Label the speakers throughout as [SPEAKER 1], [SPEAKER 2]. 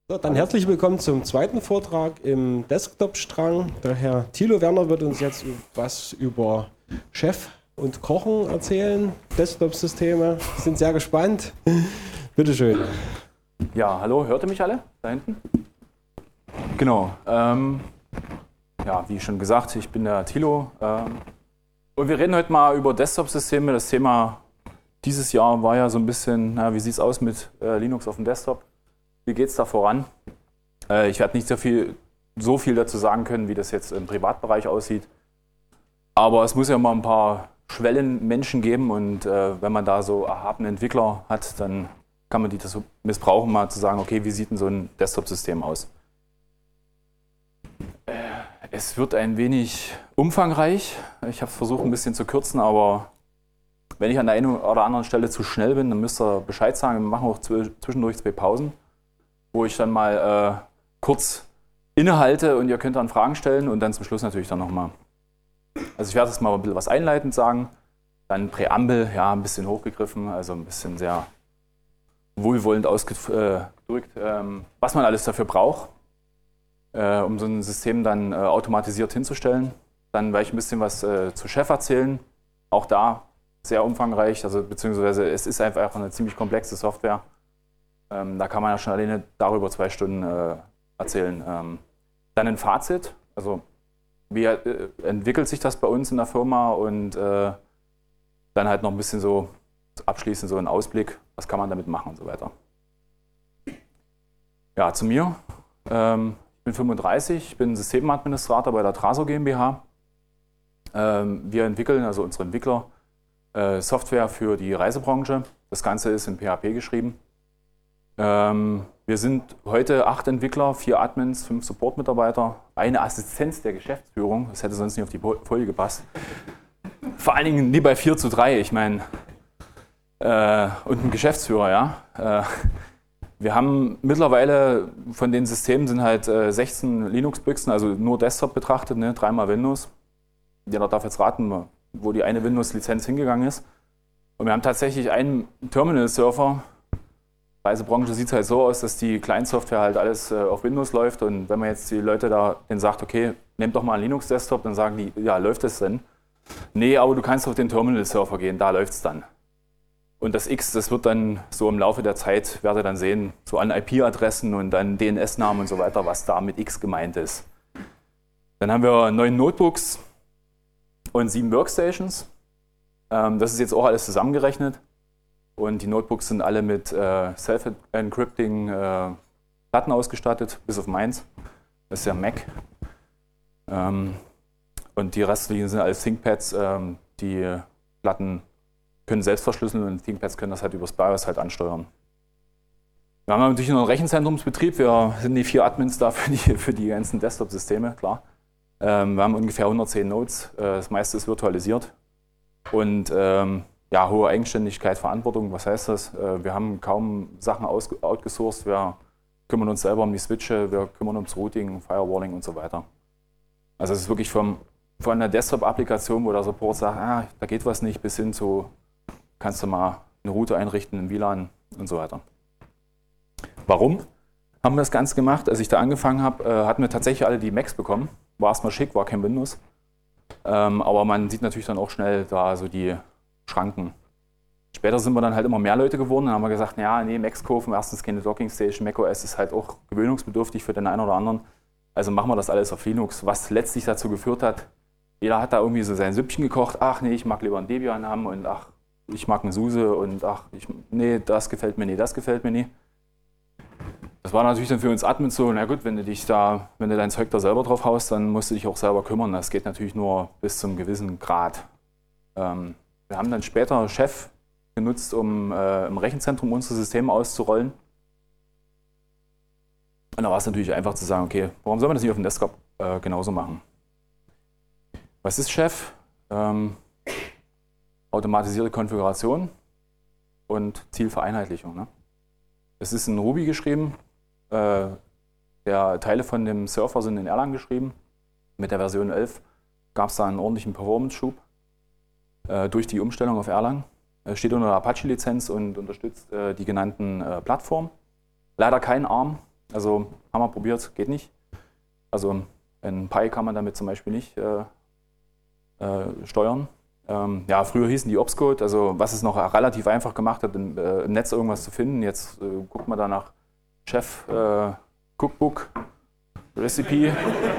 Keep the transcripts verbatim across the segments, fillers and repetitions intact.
[SPEAKER 1] So, dann herzlich willkommen zum zweiten Vortrag im Desktop-Strang. Der Herr Thilo Werner wird uns jetzt was über Chef und Kochen erzählen. Desktop-Systeme, sind sehr gespannt. Bitte schön.
[SPEAKER 2] Ja, hallo, hört ihr mich alle da hinten? Genau. Ähm, ja, wie schon gesagt, ich bin der Thilo. Ähm, und wir reden heute mal über Desktop-Systeme. Das Thema dieses Jahr war ja so ein bisschen, na, wie sieht es aus mit äh, Linux auf dem Desktop? Wie geht es da voran? Äh, ich werde nicht so viel, so viel dazu sagen können, wie das jetzt im Privatbereich aussieht. Aber es muss ja mal ein paar Schwellenmenschen geben und äh, wenn man da so erhabene Entwickler hat, dann kann man die das so missbrauchen, mal zu sagen, okay, wie sieht denn so ein Desktop-System aus? Äh, es wird ein wenig umfangreich. Ich habe es versucht, ein bisschen zu kürzen, aber wenn ich an der einen oder anderen Stelle zu schnell bin, dann müsst ihr Bescheid sagen. Wir machen auch zwischendurch zwei Pausen, wo ich dann mal äh, kurz innehalte und ihr könnt dann Fragen stellen und dann zum Schluss natürlich dann nochmal. Also ich werde jetzt mal ein bisschen was einleitend sagen, dann Präambel, ja, ein bisschen hochgegriffen, also ein bisschen sehr wohlwollend ausgedrückt, ähm, was man alles dafür braucht, äh, um so ein System dann äh, automatisiert hinzustellen. Dann werde ich ein bisschen was äh, zu Chef erzählen, auch da sehr umfangreich, also beziehungsweise es ist einfach eine ziemlich komplexe Software. Ähm, da kann man ja schon alleine darüber zwei Stunden äh, erzählen. Ähm, dann ein Fazit, also wie äh, entwickelt sich das bei uns in der Firma und äh, dann halt noch ein bisschen so abschließend so ein Ausblick, was kann man damit machen und so weiter. Ja, zu mir. Ähm, ich bin fünfunddreißig, ich bin Systemadministrator bei der Traso GmbH. Ähm, wir entwickeln, also unsere Entwickler, äh, Software für die Reisebranche. Das Ganze ist in P H P geschrieben. Ähm, wir sind heute acht Entwickler, vier Admins, fünf Support-Mitarbeiter, eine Assistenz der Geschäftsführung, das hätte sonst nicht auf die Folie gepasst. Vor allen Dingen nie bei vier zu drei, ich meine, äh, und ein Geschäftsführer, ja. Äh, wir haben mittlerweile von den Systemen sind halt äh, sechzehn Linux-Büchsen, also nur Desktop betrachtet, ne, dreimal Windows. Jeder darf jetzt raten, wo die eine Windows-Lizenz hingegangen ist. Und wir haben tatsächlich einen Terminal-Surfer. Reisebranche sieht es halt so aus, dass die Client-Software halt alles äh, auf Windows läuft und wenn man jetzt die Leute da denen sagt, okay, nehmt doch mal einen Linux-Desktop, dann sagen die, ja, läuft das denn? Nee, aber du kannst auf den Terminal-Server gehen, da läuft es dann. Und das X, das wird dann so im Laufe der Zeit, werdet ihr dann sehen, so an I P-Adressen und dann D N S-Namen und so weiter, was da mit X gemeint ist. Dann haben wir neun Notebooks und sieben Workstations. Ähm, das ist jetzt auch alles zusammengerechnet. Und die Notebooks sind alle mit äh, Self-Encrypting äh, Platten ausgestattet, bis auf meins. Das ist ja Mac. Ähm, und die restlichen sind alles ThinkPads. Ähm, die Platten können selbst verschlüsseln und ThinkPads können das halt übers BIOS halt ansteuern. Wir haben natürlich noch einen Rechenzentrumsbetrieb. Wir sind die vier Admins da für die, für die ganzen Desktop-Systeme, klar. Ähm, wir haben ungefähr hundertzehn Nodes. Äh, das meiste ist virtualisiert. Und ähm, ja, hohe Eigenständigkeit, Verantwortung, was heißt das? Wir haben kaum Sachen outgesourced, wir kümmern uns selber um die Switche, wir kümmern uns ums Routing, Firewalling und so weiter. Also es ist wirklich vom, von einer Desktop-Applikation, wo der Support sagt, ah, da geht was nicht, bis hin zu, kannst du mal eine Route einrichten, ein W L A N und so weiter. Warum haben wir das Ganze gemacht? Als ich da angefangen habe, hatten wir tatsächlich alle die Macs bekommen. War erstmal schick, war kein Windows. Aber man sieht natürlich dann auch schnell da so die Schranken. Später sind wir dann halt immer mehr Leute geworden und haben wir gesagt, ja, nee, Macs kaufen, erstens keine Dockingstation, macOS ist halt auch gewöhnungsbedürftig für den einen oder anderen. Also machen wir das alles auf Linux, was letztlich dazu geführt hat, jeder hat da irgendwie so sein Süppchen gekocht, ach nee, ich mag lieber ein Debian haben und ach, ich mag einen SUSE und ach, ich, nee, das gefällt mir nie, das gefällt mir nie. Das war natürlich dann für uns Admins so, na gut, wenn du dich da, wenn du dein Zeug da selber drauf haust, dann musst du dich auch selber kümmern. Das geht natürlich nur bis zum gewissen Grad. Ähm, Wir haben dann später Chef genutzt, um äh, im Rechenzentrum unsere Systeme auszurollen. Und da war es natürlich einfach zu sagen, okay, warum soll man das nicht auf dem Desktop äh, genauso machen? Was ist Chef? Ähm, automatisierte Konfiguration und Zielvereinheitlichung. Ne? Es ist in Ruby geschrieben. Äh, der Teile von dem Surfer sind in Erlang geschrieben. Mit der Version elf gab es da einen ordentlichen Performance-Schub durch die Umstellung auf Erlang. Es steht unter der Apache-Lizenz und unterstützt äh, die genannten äh, Plattformen. Leider kein ARM, Also haben wir probiert, geht nicht. Also ein Pi kann man damit zum Beispiel nicht äh, äh, steuern. Ähm, ja, früher hießen die Opscode, also was es noch relativ einfach gemacht hat, im, äh, im Netz irgendwas zu finden. Jetzt äh, guckt man da nach Chef äh, Cookbook, Recipe.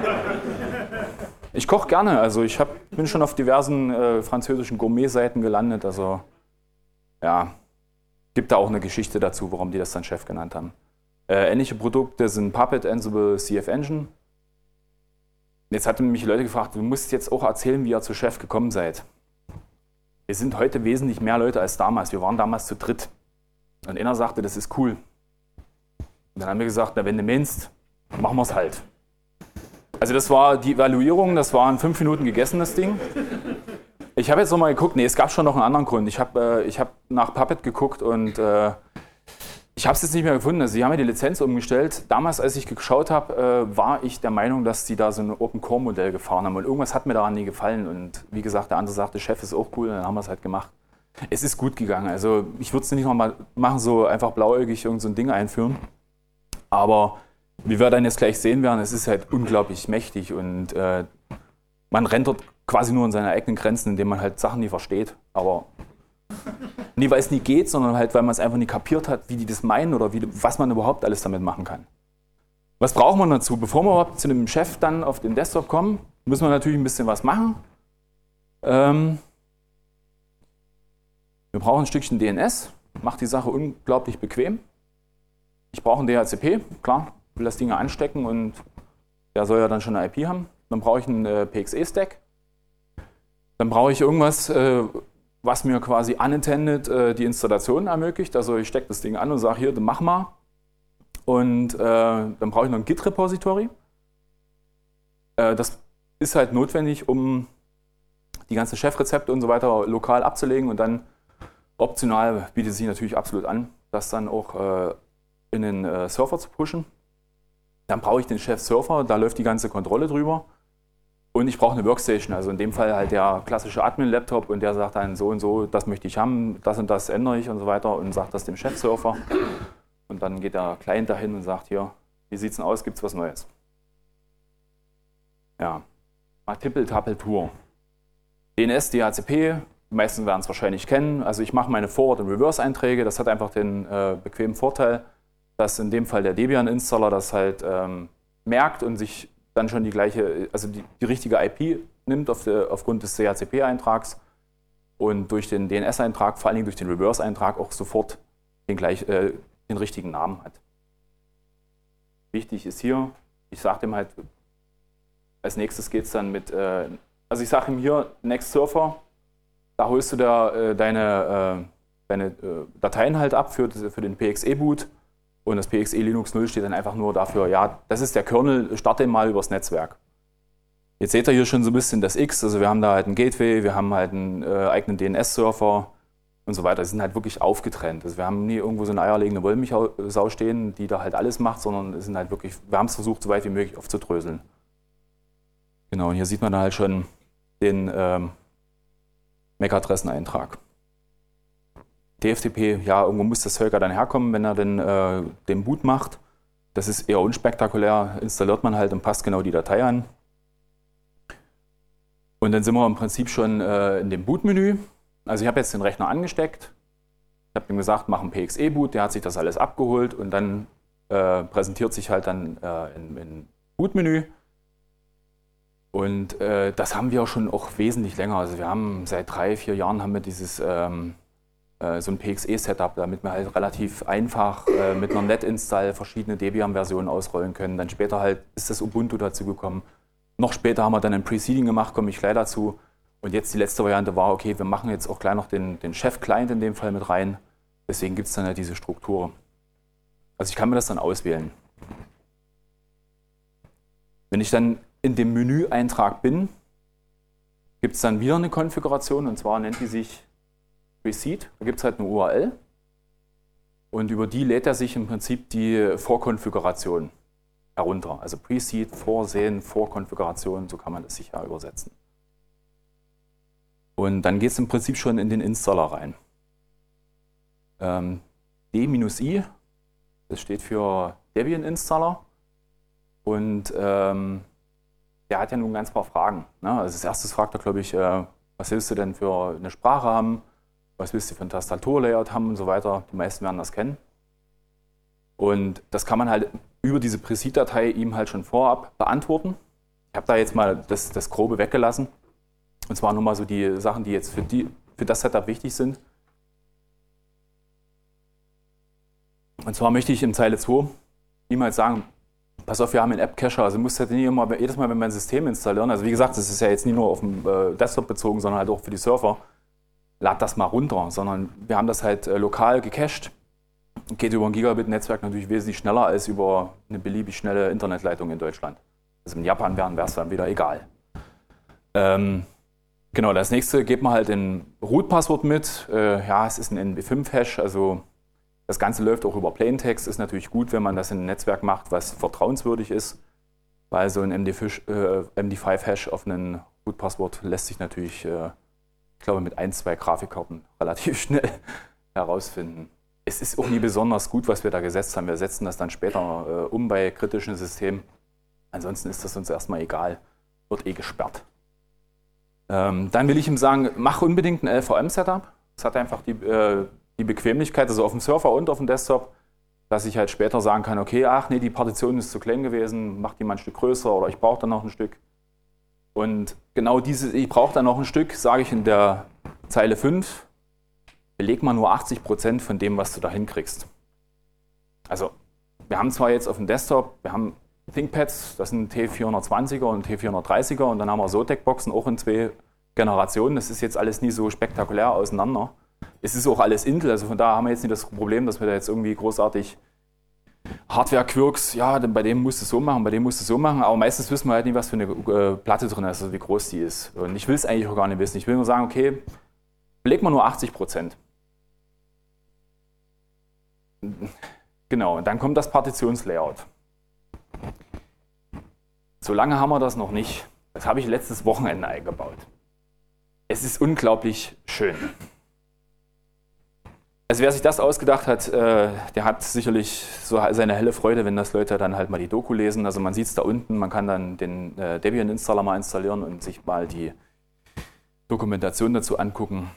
[SPEAKER 2] Ich koche gerne, also ich hab, bin schon auf diversen äh, französischen Gourmet-Seiten gelandet. Also ja, gibt da auch eine Geschichte dazu, warum die das dann Chef genannt haben. Äh, ähnliche Produkte sind Puppet, Ansible, C F Engine. Jetzt hatten mich Leute gefragt, du musst jetzt auch erzählen, wie ihr zu Chef gekommen seid. Wir sind heute wesentlich mehr Leute als damals. Wir waren damals zu dritt. Und einer sagte, das ist cool. Und dann haben wir gesagt, na, wenn du meinst, machen wir es halt. Also das war die Evaluierung, das war in fünf Minuten gegessen, das Ding. Ich habe jetzt nochmal geguckt, nee, es gab schon noch einen anderen Grund. Ich habe äh, ich hab nach Puppet geguckt und äh, ich habe es jetzt nicht mehr gefunden. Also sie haben ja die Lizenz umgestellt. Damals, als ich geschaut habe, äh, war ich der Meinung, dass sie da so ein Open-Core-Modell gefahren haben. Und irgendwas hat mir daran nie gefallen. Und wie gesagt, der andere sagte, Chef ist auch cool. Und dann haben wir es halt gemacht. Es ist gut gegangen. Also ich würde es nicht nochmal machen, so einfach blauäugig irgend so ein Ding einführen. Aber wie wir dann jetzt gleich sehen werden, es ist halt unglaublich mächtig. Und äh, man rennt dort quasi nur in seine eigenen Grenzen, indem man halt Sachen nie versteht. Aber nie, weil es nie geht, sondern halt, weil man es einfach nie kapiert hat, wie die das meinen oder wie, was man überhaupt alles damit machen kann. Was braucht man dazu? Bevor wir überhaupt zu dem Chef dann auf den Desktop kommen, müssen wir natürlich ein bisschen was machen. Ähm, wir brauchen ein Stückchen D N S, macht die Sache unglaublich bequem. Ich brauche ein D H C P, klar, will das Ding anstecken und der soll ja dann schon eine I P haben. Dann brauche ich einen äh, P X E-Stack. Dann brauche ich irgendwas, äh, was mir quasi unintended äh, die Installation ermöglicht. Also ich stecke das Ding an und sage, hier, dann mach mal. Und äh, dann brauche ich noch ein Git-Repository. Äh, das ist halt notwendig, um die ganzen Chefrezepte und so weiter lokal abzulegen. Und dann optional bietet es sich natürlich absolut an, das dann auch äh, in den äh, Surfer zu pushen. Dann brauche ich den Chef-Surfer, da läuft die ganze Kontrolle drüber. Und ich brauche eine Workstation, also in dem Fall halt der klassische Admin-Laptop und der sagt dann so und so, das möchte ich haben, das und das ändere ich und so weiter und sagt das dem Chef-Surfer. Und dann geht der Client dahin und sagt, hier, wie sieht es denn aus, gibt es was Neues? Ja, Multiple-Tuple-Tour. D N S, D H C P, die meisten werden es wahrscheinlich kennen. Also ich mache meine Forward- und Reverse-Einträge, das hat einfach den äh, bequemen Vorteil, dass in dem Fall der Debian-Installer das halt ähm, merkt und sich dann schon die gleiche, also die, die richtige I P nimmt auf der, aufgrund des D H C P-Eintrags und durch den D N S-Eintrag, vor allen Dingen durch den Reverse-Eintrag auch sofort den, gleich, äh, den richtigen Namen hat. Wichtig ist hier, ich sage dem halt, als nächstes geht es dann mit, äh, also ich sage ihm hier, Next Surfer, da holst du da äh, deine, äh, deine äh, Dateien halt ab für, für den P X E-Boot. Und das P X E Linux null steht dann einfach nur dafür, ja, das ist der Kernel, starte mal übers Netzwerk. Jetzt seht ihr hier schon so ein bisschen das X, also wir haben da halt ein Gateway, wir haben halt einen äh, eigenen D N S-Surfer und so weiter. Die sind halt wirklich aufgetrennt. Also wir haben nie irgendwo so eine eierlegende Wollmilchsau stehen, die da halt alles macht, sondern es sind halt wirklich, wir haben es versucht, so weit wie möglich aufzudröseln. Genau, und hier sieht man dann halt schon den ähm, M A C-Adresseneintrag. T F T P, ja, irgendwo muss das Völker dann herkommen, wenn er den, äh, den Boot macht. Das ist eher unspektakulär, installiert man halt und passt genau die Datei an. Und dann sind wir im Prinzip schon äh, in dem Boot-Menü. Also ich habe jetzt den Rechner angesteckt, ich habe ihm gesagt, mach einen P X E-Boot, der hat sich das alles abgeholt und dann äh, präsentiert sich halt dann äh, in, in Boot-Menü. Und äh, das haben wir auch schon auch wesentlich länger. Also wir haben seit drei, vier Jahren haben wir dieses ähm, so ein P X E-Setup, damit wir halt relativ einfach äh, mit einer Net-Install verschiedene Debian-Versionen ausrollen können. Dann später halt ist das Ubuntu dazu gekommen. Noch später haben wir dann ein Preceding gemacht, komme ich gleich dazu. Und jetzt die letzte Variante war, okay, wir machen jetzt auch gleich noch den, den Chef-Client in dem Fall mit rein. Deswegen gibt es dann halt diese Struktur. Also ich kann mir das dann auswählen. Wenn ich dann in dem Menü-Eintrag bin, gibt es dann wieder eine Konfiguration und zwar nennt die sich Preseed, da gibt es halt eine U R L und über die lädt er sich im Prinzip die Vorkonfiguration herunter. Also Preseed, Vorsehen, Vorkonfiguration, so kann man das sich ja übersetzen. Und dann geht es im Prinzip schon in den Installer rein. Ähm, D-I, das steht für Debian-Installer und ähm, der hat ja nun ganz paar Fragen. Ne? Also als erstes fragt er, glaube ich, äh, was willst du denn für eine Sprache haben, was willst du für ein Tastaturlayout haben und so weiter. Die meisten werden das kennen. Und das kann man halt über diese Preset-Datei ihm halt schon vorab beantworten. Ich habe da jetzt mal das, das Grobe weggelassen. Und zwar nur mal so die Sachen, die jetzt für, die, für das Setup wichtig sind. Und zwar möchte ich in Zeile zwei ihm halt sagen, pass auf, wir haben einen App-Cacher, also musst du halt nicht immer, jedes Mal, wenn wir ein System installieren, also wie gesagt, das ist ja jetzt nicht nur auf dem äh, Desktop bezogen, sondern halt auch für die Server, lad das mal runter, sondern wir haben das halt äh, lokal gecached. Geht über ein Gigabit-Netzwerk natürlich wesentlich schneller als über eine beliebig schnelle Internetleitung in Deutschland. Also in Japan wäre es dann wieder egal. Ähm, genau, das nächste gibt man halt ein Root-Passwort mit. Äh, ja, es ist ein N B fünf Hash, also das Ganze läuft auch über Plaintext. Ist natürlich gut, wenn man das in einem Netzwerk macht, was vertrauenswürdig ist, weil so ein M D fünf Hash auf ein Root-Passwort lässt sich natürlich, äh, ich glaube, mit ein, zwei Grafikkarten relativ schnell herausfinden. Es ist auch nie besonders gut, was wir da gesetzt haben. Wir setzen das dann später äh, um bei kritischen Systemen. Ansonsten ist das uns erstmal egal, wird eh gesperrt. Ähm, dann will ich ihm sagen, mach unbedingt ein L V M-Setup. Das hat einfach die, äh, die Bequemlichkeit, also auf dem Server und auf dem Desktop, dass ich halt später sagen kann, okay, ach nee, die Partition ist zu klein gewesen, mach die mal ein Stück größer oder ich brauche dann noch ein Stück. Und genau diese, ich brauche dann noch ein Stück, sage ich in der Zeile fünf, beleg mal nur achtzig Prozent von dem, was du da hinkriegst. Also, wir haben zwar jetzt auf dem Desktop, wir haben ThinkPads, das sind T vierhundertzwanziger und T vierhundertdreißiger und dann haben wir Zotac-Boxen auch in zwei Generationen. Das ist jetzt alles nie so spektakulär auseinander. Es ist auch alles Intel, also von daher haben wir jetzt nicht das Problem, dass wir da jetzt irgendwie großartig Hardware-Quirks, ja, bei dem musst du es so machen, bei dem musst du es so machen, aber meistens wissen wir halt nicht, was für eine äh, Platte drin ist, also wie groß die ist. Und ich will es eigentlich auch gar nicht wissen. Ich will nur sagen, okay, beleg mal nur achtzig Prozent. Genau, und dann kommt das Partitionslayout. So lange haben wir das noch nicht. Das habe ich letztes Wochenende eingebaut. Es ist unglaublich schön. Also wer sich das ausgedacht hat, äh, der hat sicherlich so seine helle Freude, wenn das Leute dann halt mal die Doku lesen. Also man sieht es da unten, man kann dann den äh, Debian-Installer mal installieren und sich mal die Dokumentation dazu angucken.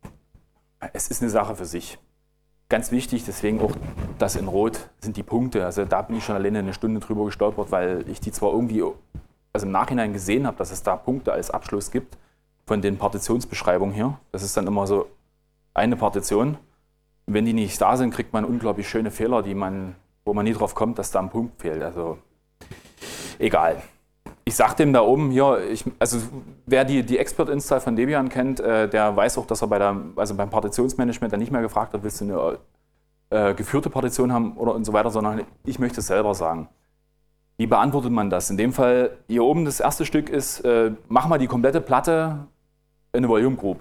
[SPEAKER 2] Es ist eine Sache für sich. Ganz wichtig, deswegen auch das in Rot sind die Punkte. Also da bin ich schon alleine eine Stunde drüber gestolpert, weil ich die zwar irgendwie also im Nachhinein gesehen habe, dass es da Punkte als Abschluss gibt von den Partitionsbeschreibungen hier. Das ist dann immer so eine Partition. Und wenn die nicht da sind, kriegt man unglaublich schöne Fehler, die man, wo man nie drauf kommt, dass da ein Punkt fehlt. Also egal. Ich sage dem da oben hier, ich, also wer die, die Expert-Install von Debian kennt, äh, der weiß auch, dass er bei der, also beim Partitionsmanagement dann nicht mehr gefragt hat, willst du eine äh, geführte Partition haben oder und so weiter, sondern ich möchte es selber sagen. Wie beantwortet man das? In dem Fall, hier oben das erste Stück ist, äh, mach mal die komplette Platte in eine Volume Group.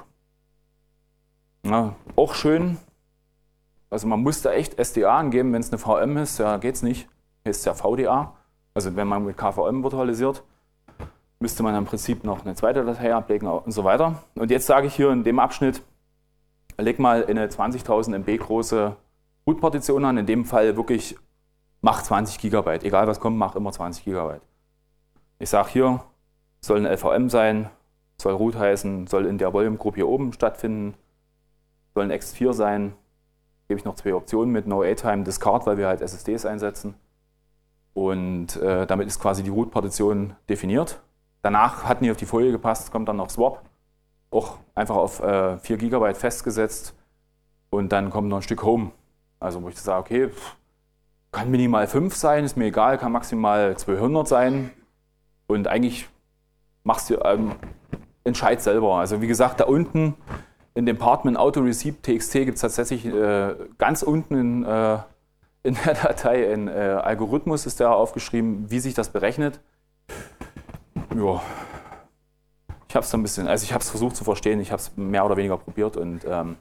[SPEAKER 2] Ja, auch schön. Also man muss da echt S D A angeben, wenn es eine V M ist, ja, geht es nicht. Hier ist ja V D A. Also wenn man mit K V M virtualisiert, müsste man im Prinzip noch eine zweite Datei ablegen und so weiter. Und jetzt sage ich hier in dem Abschnitt, leg mal eine zwanzigtausend Megabyte große Root-Partition an. In dem Fall wirklich, mach zwanzig Gigabyte. Egal was kommt, mach immer zwanzig Gigabyte. Ich sage hier, soll eine L V M sein, soll Root heißen, soll in der Volume Group hier oben stattfinden, soll ein X vier sein. Gebe ich noch zwei Optionen mit No A-Time, Discard, weil wir halt S S Ds einsetzen. Und äh, damit ist quasi die Root-Partition definiert. Danach hat nie auf die Folie gepasst, kommt dann noch Swap, auch einfach auf äh, vier Gigabyte festgesetzt und dann kommt noch ein Stück Home. Also wo ich sage, okay, kann minimal fünf sein, ist mir egal, kann maximal zweihundert sein und eigentlich machst du, ähm, entscheid selber. Also wie gesagt, da unten in dem Department Auto Receipt T X T gibt es tatsächlich äh, ganz unten in, äh, in der Datei ein äh, Algorithmus, ist da aufgeschrieben, wie sich das berechnet. Ja, ich habe es so ein bisschen, also ich habe es versucht zu verstehen, ich habe es mehr oder weniger probiert und ähm,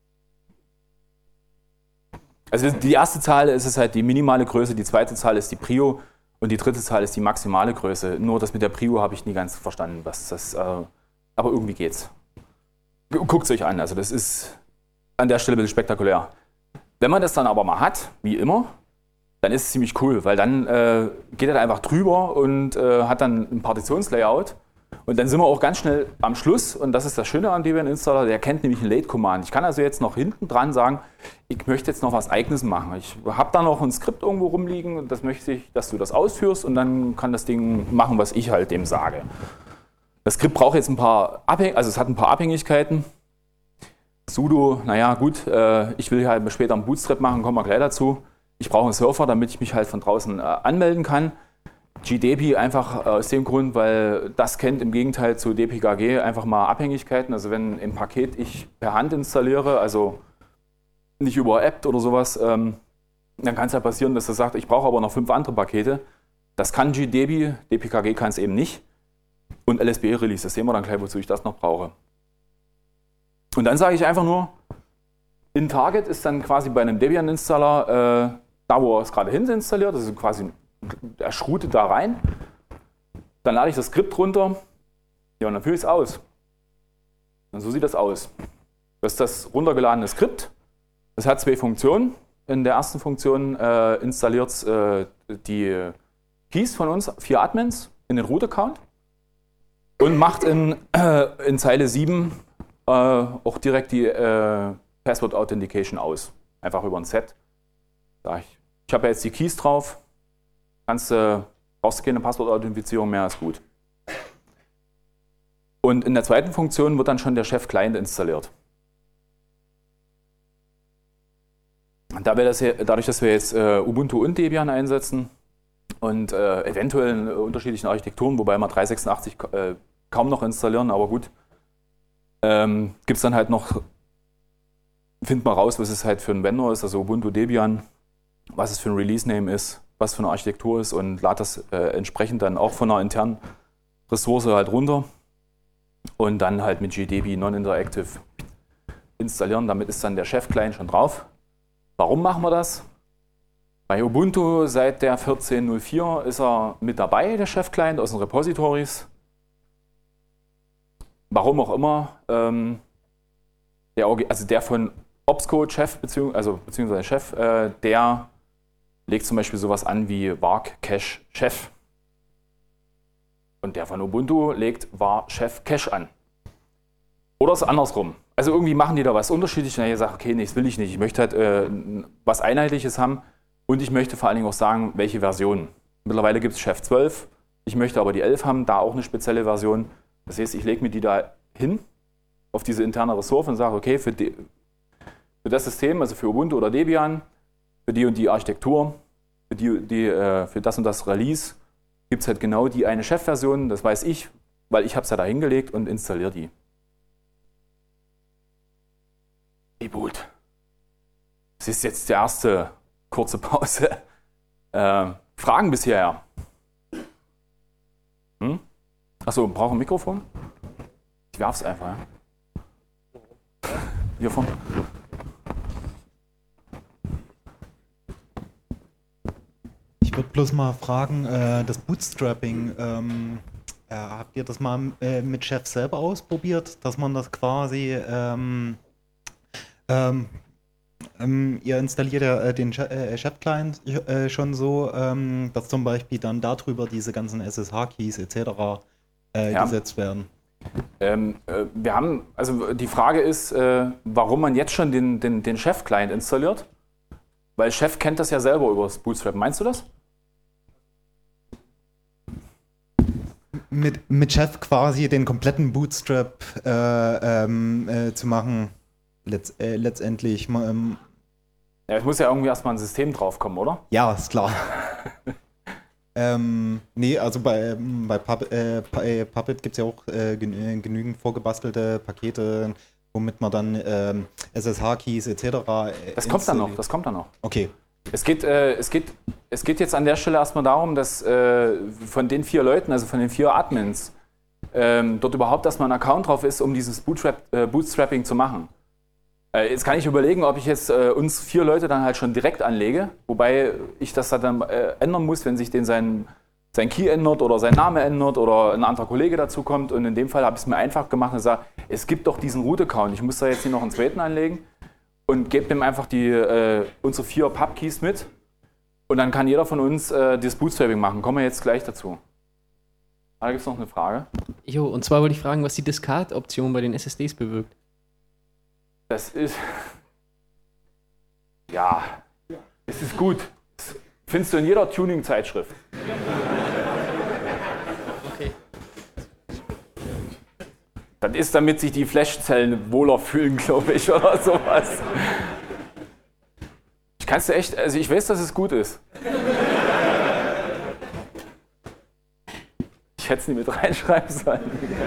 [SPEAKER 2] also die erste Zahl ist es halt die minimale Größe, die zweite Zahl ist die Prio und die dritte Zahl ist die maximale Größe. Nur das mit der Prio habe ich nie ganz verstanden, was das, äh, aber irgendwie geht's. Guckt es euch an, also das ist an der Stelle ein bisschen spektakulär. Wenn man das dann aber mal hat, wie immer, dann ist es ziemlich cool, weil dann äh, geht er da einfach drüber und äh, hat dann ein Partitionslayout. Und dann sind wir auch ganz schnell am Schluss, und das ist das Schöne an Debian-Installer, der kennt nämlich ein Late-Command. Ich kann also jetzt noch hinten dran sagen, ich möchte jetzt noch was Eigenes machen. Ich habe da noch ein Skript irgendwo rumliegen und das möchte ich, dass du das ausführst, und dann kann das Ding machen, was ich halt dem sage. Das Skript braucht jetzt ein paar, Abhäng- also es hat ein paar Abhängigkeiten. Sudo, naja gut, äh, ich will halt später einen Bootstrap machen, kommen wir gleich dazu. Ich brauche einen Surfer, damit ich mich halt von draußen äh, anmelden kann. G D P einfach aus dem Grund, weil das kennt im Gegenteil zu D P K G einfach mal Abhängigkeiten. Also wenn im Paket ich per Hand installiere, also nicht über apt oder sowas, ähm, dann kann es ja passieren, dass er sagt, ich brauche aber noch fünf andere Pakete. Das kann G D P, D P K G kann es eben nicht. Und L S B Release, das sehen wir dann gleich, wozu ich das noch brauche. Und dann sage ich einfach nur, in Target ist dann quasi bei einem Debian-Installer äh, da, wo er es gerade hin installiert, das ist quasi er schrutet da rein, dann lade ich das Skript runter, ja, und dann führe ich es aus. Und so sieht das aus. Das ist das runtergeladene Skript. Das hat zwei Funktionen. In der ersten Funktion äh, installiert es äh, die Keys von uns, vier Admins, in den Root-Account und macht in, äh, in Zeile sieben äh, auch direkt die äh, Password Authentication aus. Einfach über ein Set. Sag ich, ich habe ja jetzt die Keys drauf. Kannst, äh, brauchst du keine Passwort-Authentifizierung mehr, ist gut. Und in der zweiten Funktion wird dann schon der Chef-Client installiert. Und da wir das hier, dadurch, dass wir jetzt äh, Ubuntu und Debian einsetzen und äh, eventuell in unterschiedlichen Architekturen, wobei wir drei sechsundachtzig äh, kaum noch installieren, aber gut, ähm, gibt es dann halt noch, finden wir raus, was es halt für ein Vendor ist, also Ubuntu, Debian, was es für ein Release-Name ist, was für eine Architektur ist, und lade das äh, entsprechend dann auch von einer internen Ressource halt runter und dann halt mit G D B Non-Interactive installieren. Damit ist dann der Chef-Client schon drauf. Warum machen wir das? Bei Ubuntu seit der vierzehn Punkt null vier ist er mit dabei, der Chef-Client aus den Repositories. Warum auch immer. Ähm, der, also der von Opscode-Chef, beziehungs also beziehungsweise Chef, äh, der legt zum Beispiel sowas an wie Vark Cache Chef. Und der von Ubuntu legt var Chef Cache an. Oder es ist andersrum. Also irgendwie machen die da was unterschiedlich. Und ich sage, okay, nee, das will ich nicht. Ich möchte halt äh, was Einheitliches haben, und ich möchte vor allen Dingen auch sagen, welche Version. Mittlerweile gibt es Chef zwölf. Ich möchte aber die elf haben, da auch eine spezielle Version. Das heißt, ich lege mir die da hin auf diese interne Ressource und sage, okay, für, die, für das System, also für Ubuntu oder Debian, für die und die Architektur, für, die, die, äh, für das und das Release gibt es halt genau die eine Chef-Version, das weiß ich, weil ich habe es ja da hingelegt und installiere die. Reboot. Das ist jetzt die erste kurze Pause. Äh, Fragen bisher? Hm? Achso, brauche ein Mikrofon? Ich werfe es einfach. Ja? Hier vorne.
[SPEAKER 3] Ich würde bloß mal fragen, äh, das Bootstrapping, ähm, äh, habt ihr das mal äh, mit Chef selber ausprobiert, dass man das quasi, ähm, ähm, ähm, ihr installiert ja äh, den äh, Chef-Client äh, schon so, ähm, dass zum Beispiel dann darüber diese ganzen S S H-Keys et cetera äh, ja. gesetzt werden?
[SPEAKER 2] Ähm, äh, wir haben, also die Frage ist, äh, warum man jetzt schon den, den, den Chef-Client installiert, weil Chef kennt das ja selber über das Bootstrap. Meinst du das?
[SPEAKER 3] Mit, mit Chef quasi den kompletten Bootstrap äh, ähm, äh, zu machen, letzt, äh, letztendlich. Ähm,
[SPEAKER 2] ja, es muss ja irgendwie erstmal ein System draufkommen, oder?
[SPEAKER 3] Ja, ist klar. ähm, nee, also bei, bei Puppet, äh, Puppet gibt es ja auch äh, genügend vorgebastelte Pakete, womit man dann ähm, S S H-Keys et cetera.
[SPEAKER 2] Das kommt dann noch, das kommt dann noch.
[SPEAKER 3] Okay.
[SPEAKER 2] Es geht, äh, es, geht, es geht jetzt an der Stelle erstmal darum, dass äh, von den vier Leuten, also von den vier Admins, ähm, dort überhaupt erstmal ein Account drauf ist, um dieses Bootstrap, äh, Bootstrapping zu machen. Äh, jetzt kann ich überlegen, ob ich jetzt äh, uns vier Leute dann halt schon direkt anlege, wobei ich das dann äh, ändern muss, wenn sich den sein, sein Key ändert oder sein Name ändert oder ein anderer Kollege dazu kommt. Und in dem Fall habe ich es mir einfach gemacht und gesagt, es gibt doch diesen Root-Account, ich muss da jetzt nicht noch einen zweiten anlegen. Und gebe dem einfach die, äh, unsere vier Pub-Keys mit. Und dann kann jeder von uns äh, das Bootstrapping machen. Kommen wir jetzt gleich dazu. Da gibt es noch eine Frage.
[SPEAKER 4] Jo, und zwar wollte ich fragen, was die Discard-Option bei den S S Ds bewirkt.
[SPEAKER 2] Das ist... Ja, es ist gut. Das findest du in jeder Tuning-Zeitschrift.
[SPEAKER 4] Okay.
[SPEAKER 2] Das ist, damit sich die Flashzellen wohler fühlen, glaube ich, oder sowas. Ich kann es dir echt, also ich weiß, dass es gut ist. Ich hätte es nie mit reinschreiben sollen.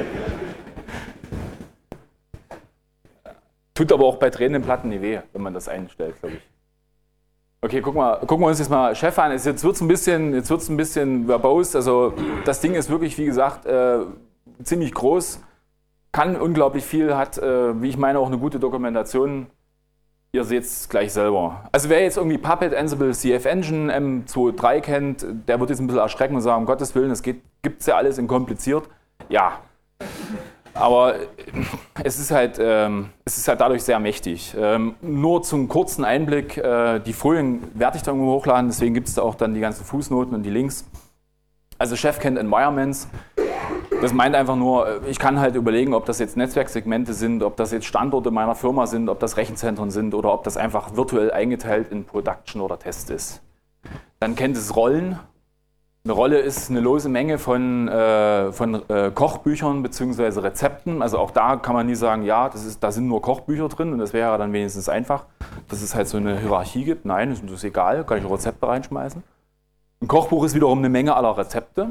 [SPEAKER 2] Tut aber auch bei drehenden Platten nie weh, wenn man das einstellt, glaube ich. Okay, guck mal, gucken wir uns jetzt mal Chef an. Jetzt wird es ein bisschen, jetzt wird's ein bisschen verbose. Also das Ding ist wirklich, wie gesagt, äh, ziemlich groß, kann unglaublich viel, hat, äh, wie ich meine, auch eine gute Dokumentation. Ihr seht es gleich selber. Also wer jetzt irgendwie Puppet, Ansible, C F Engine, M zwei Punkt drei kennt, der wird jetzt ein bisschen erschrecken und sagen, um Gottes Willen, das gibt es ja alles in kompliziert. Ja, aber es ist halt, ähm, es ist halt dadurch sehr mächtig. Ähm, nur zum kurzen Einblick, äh, die Folien werde ich da irgendwo hochladen, deswegen gibt es da auch dann die ganzen Fußnoten und die Links. Also Chef kennt Environments. Das meint einfach nur, ich kann halt überlegen, ob das jetzt Netzwerksegmente sind, ob das jetzt Standorte meiner Firma sind, ob das Rechenzentren sind oder ob das einfach virtuell eingeteilt in Production oder Test ist. Dann kennt es Rollen. Eine Rolle ist eine lose Menge von, äh, von äh, Kochbüchern bzw. Rezepten. Also auch da kann man nie sagen, ja, das ist, da sind nur Kochbücher drin und das wäre dann wenigstens einfach, dass es halt so eine Hierarchie gibt. Nein, das ist egal, kann ich auch Rezepte reinschmeißen. Ein Kochbuch ist wiederum eine Menge aller Rezepte.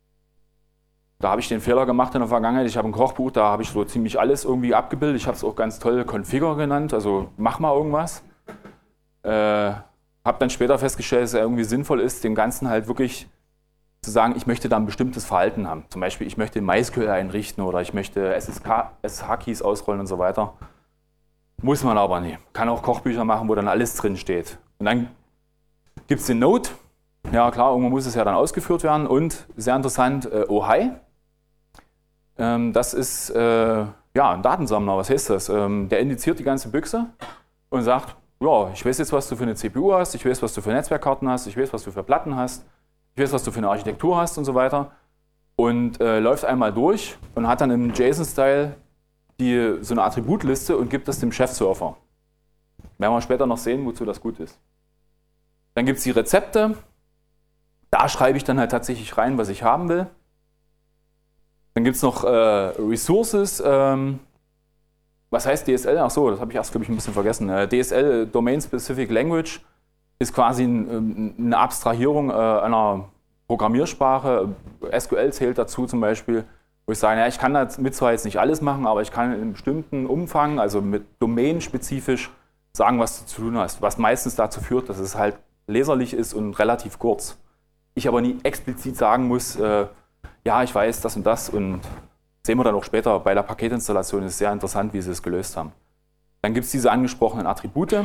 [SPEAKER 2] Da habe ich den Fehler gemacht in der Vergangenheit. Ich habe ein Kochbuch, da habe ich so ziemlich alles irgendwie abgebildet. Ich habe es auch ganz toll Configure genannt, also mach mal irgendwas. Äh, habe dann später festgestellt, dass es irgendwie sinnvoll ist, dem Ganzen halt wirklich zu sagen, ich möchte da ein bestimmtes Verhalten haben. Zum Beispiel, ich möchte MySQL einrichten oder ich möchte S S H-Keys ausrollen und so weiter. Muss man aber nicht. Kann auch Kochbücher machen, wo dann alles drin steht. Und dann gibt es den Node. Ja klar, irgendwo muss es ja dann ausgeführt werden. Und sehr interessant, äh, Ohi. Ähm, das ist äh, ja, ein Datensammler. Was heißt das? Ähm, der indiziert die ganze Büchse und sagt, ja, ich weiß jetzt, was du für eine C P U hast, ich weiß, was du für Netzwerkkarten hast, ich weiß, was du für Platten hast, ich weiß, was du für eine Architektur hast und so weiter. Und äh, läuft einmal durch und hat dann im JSON-Style die, so eine Attributliste und gibt das dem Chefsurfer. Werden wir später noch sehen, wozu das gut ist. Dann gibt es die Rezepte. Da schreibe ich dann halt tatsächlich rein, was ich haben will. Dann gibt es noch äh, Resources. Ähm, was heißt D S L? Ach so, das habe ich erst, glaube ich, ein bisschen vergessen. Äh, D S L, Domain Specific Language, ist quasi ein, eine Abstrahierung äh, einer Programmiersprache. S Q L zählt dazu zum Beispiel, wo ich sage, ja, ich kann damit zwar jetzt nicht alles machen, aber ich kann in einem bestimmten Umfang, also mit Domain-spezifisch, sagen, was du zu tun hast. Was meistens dazu führt, dass es halt leserlich ist und relativ kurz. Ich aber nie explizit sagen muss, äh, ja, ich weiß das und das und sehen wir dann auch später bei der Paketinstallation, ist sehr interessant, wie sie es gelöst haben. Dann gibt es diese angesprochenen Attribute.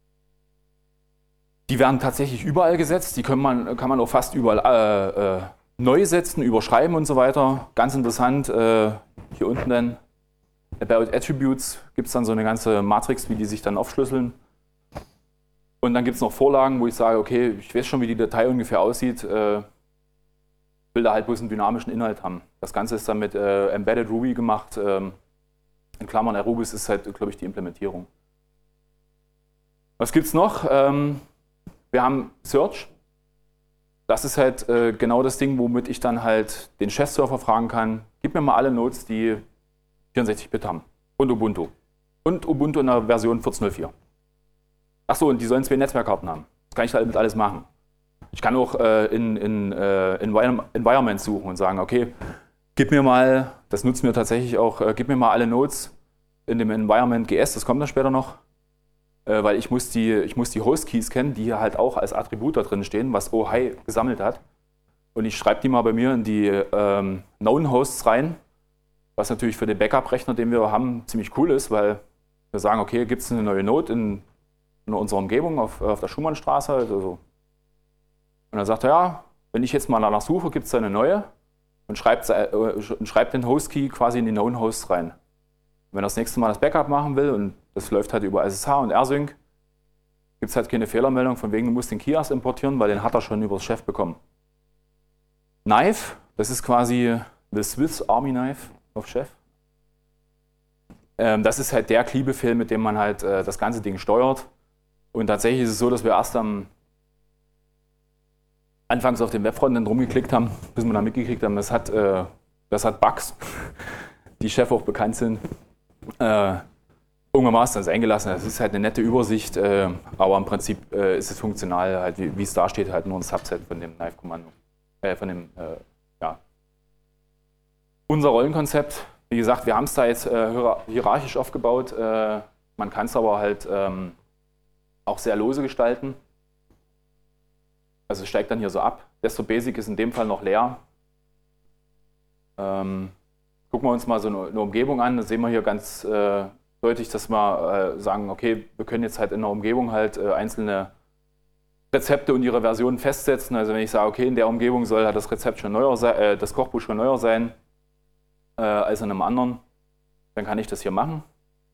[SPEAKER 2] Die werden tatsächlich überall gesetzt, die kann man, kann man auch fast überall äh, äh, neu setzen, überschreiben und so weiter. Ganz interessant, äh, hier unten dann About Attributes gibt es dann so eine ganze Matrix, wie die sich dann aufschlüsseln. Und dann gibt es noch Vorlagen, wo ich sage, okay, ich weiß schon, wie die Datei ungefähr aussieht, äh, will da halt bloß einen dynamischen Inhalt haben. Das Ganze ist dann mit äh, Embedded Ruby gemacht. Ähm, in Klammern, Arubis ist halt, glaube ich, die Implementierung. Was gibt es noch? Ähm, wir haben Search. Das ist halt äh, genau das Ding, womit ich dann halt den Chefsurfer fragen kann, gib mir mal alle Nodes, die vierundsechzig Bit haben. Und Ubuntu. Und Ubuntu in der Version vierzehn Punkt null vier. Achso, und die sollen zwei Netzwerkkarten haben. Das kann ich halt mit alles machen. Ich kann auch äh, in, in äh, Environment, Environment suchen und sagen, okay, gib mir mal, das nutzen wir tatsächlich auch, äh, gib mir mal alle Nodes in dem Environment G S, das kommt dann später noch, äh, weil ich muss die, ich muss die Host-Keys kennen, die hier halt auch als Attribut da drin stehen, was Ohi gesammelt hat. Und ich schreibe die mal bei mir in die ähm, Known-Hosts rein, was natürlich für den Backup-Rechner, den wir haben, ziemlich cool ist, weil wir sagen, okay, gibt es eine neue Node in, in unserer Umgebung auf, auf der Schumannstraße, also so. Und dann sagt er, ja, wenn ich jetzt mal danach suche, gibt es da eine neue und schreibt, äh, und schreibt den Host-Key quasi in die Known-Hosts rein. Und wenn er das nächste Mal das Backup machen will und das läuft halt über S S H und R-Sync, gibt es halt keine Fehlermeldung, von wegen du musst den Key erst importieren, weil den hat er schon über das Chef bekommen. Knife, das ist quasi the Swiss Army Knife auf Chef. Ähm, das ist halt der Key-Befehl, mit dem man halt äh, das ganze Ding steuert. Und tatsächlich ist es so, dass wir erst am anfangs auf dem Webfrontend rumgeklickt haben, bis wir dann mitgekriegt haben, das hat, äh, das hat Bugs, die Chef auch bekannt sind. Äh, irgendwann war es dann eingelassen. Das ist halt eine nette Übersicht, äh, aber im Prinzip äh, ist es funktional, halt, wie, wie es da steht, halt nur ein Subset von dem Knife-Kommando. Äh, von dem, äh, ja. Unser Rollenkonzept, wie gesagt, wir haben es da jetzt äh, hierarchisch aufgebaut. Äh, man kann es aber halt ähm, auch sehr lose gestalten. Also es steigt dann hier so ab. Desktop Basic ist in dem Fall noch leer. Ähm, gucken wir uns mal so eine, eine Umgebung an. Da sehen wir hier ganz äh, deutlich, dass wir äh, sagen, okay, wir können jetzt halt in der Umgebung halt äh, einzelne Rezepte und ihre Versionen festsetzen. Also wenn ich sage, okay, in der Umgebung soll halt das Rezept schon neuer sein, äh, das Kochbuch schon neuer sein äh, als in einem anderen, dann kann ich das hier machen.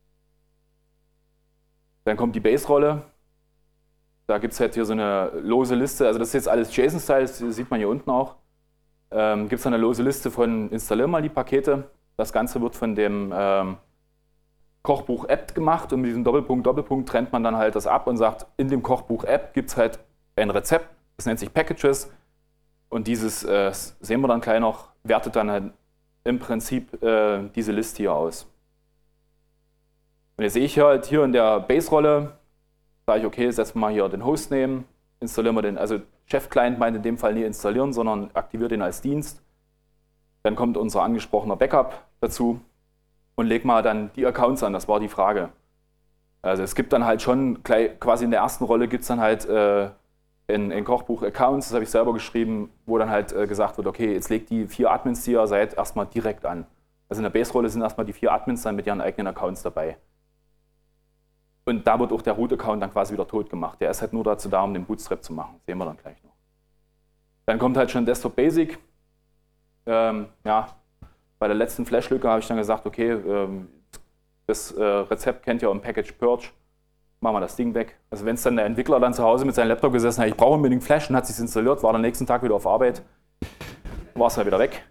[SPEAKER 2] Dann kommt die Base-Rolle. Da gibt es halt hier so eine lose Liste, also das ist jetzt alles JSON-Style, das sieht man hier unten auch. Ähm, gibt es eine lose Liste von installieren mal die Pakete. Das Ganze wird von dem ähm, Kochbuch-App gemacht und mit diesem Doppelpunkt, Doppelpunkt trennt man dann halt das ab und sagt, in dem Kochbuch-App gibt es halt ein Rezept, das nennt sich Packages und dieses, äh, sehen wir dann gleich noch, wertet dann halt im Prinzip äh, diese Liste hier aus. Und jetzt sehe ich halt hier in der Base-Rolle, sage ich, okay, setzen wir mal hier den Hostname, installieren wir den, also Chef-Client meint in dem Fall nie installieren, sondern aktiviert den als Dienst. Dann kommt unser angesprochener Backup dazu und leg mal dann die Accounts an, das war die Frage. Also es gibt dann halt schon, gleich, quasi in der ersten Rolle gibt es dann halt äh, in, in Kochbuch Accounts, das habe ich selber geschrieben, wo dann halt äh, gesagt wird, okay, jetzt legt die vier Admins, die ihr seid, erstmal direkt an. Also in der Base-Rolle sind erstmal die vier Admins dann mit ihren eigenen Accounts dabei. Und da wird auch der Root-Account dann quasi wieder tot gemacht. Der ist halt nur dazu da, um den Bootstrap zu machen. Das sehen wir dann gleich noch. Dann kommt halt schon Desktop Basic. Ähm, ja, bei der letzten Flash-Lücke habe ich dann gesagt, okay, ähm, das äh, Rezept kennt ihr im Package Purge. Machen wir das Ding weg. Also wenn es dann der Entwickler dann zu Hause mit seinem Laptop gesessen hat, ich brauche unbedingt Flash und hat sich installiert, war am nächsten Tag wieder auf Arbeit, war es halt wieder weg.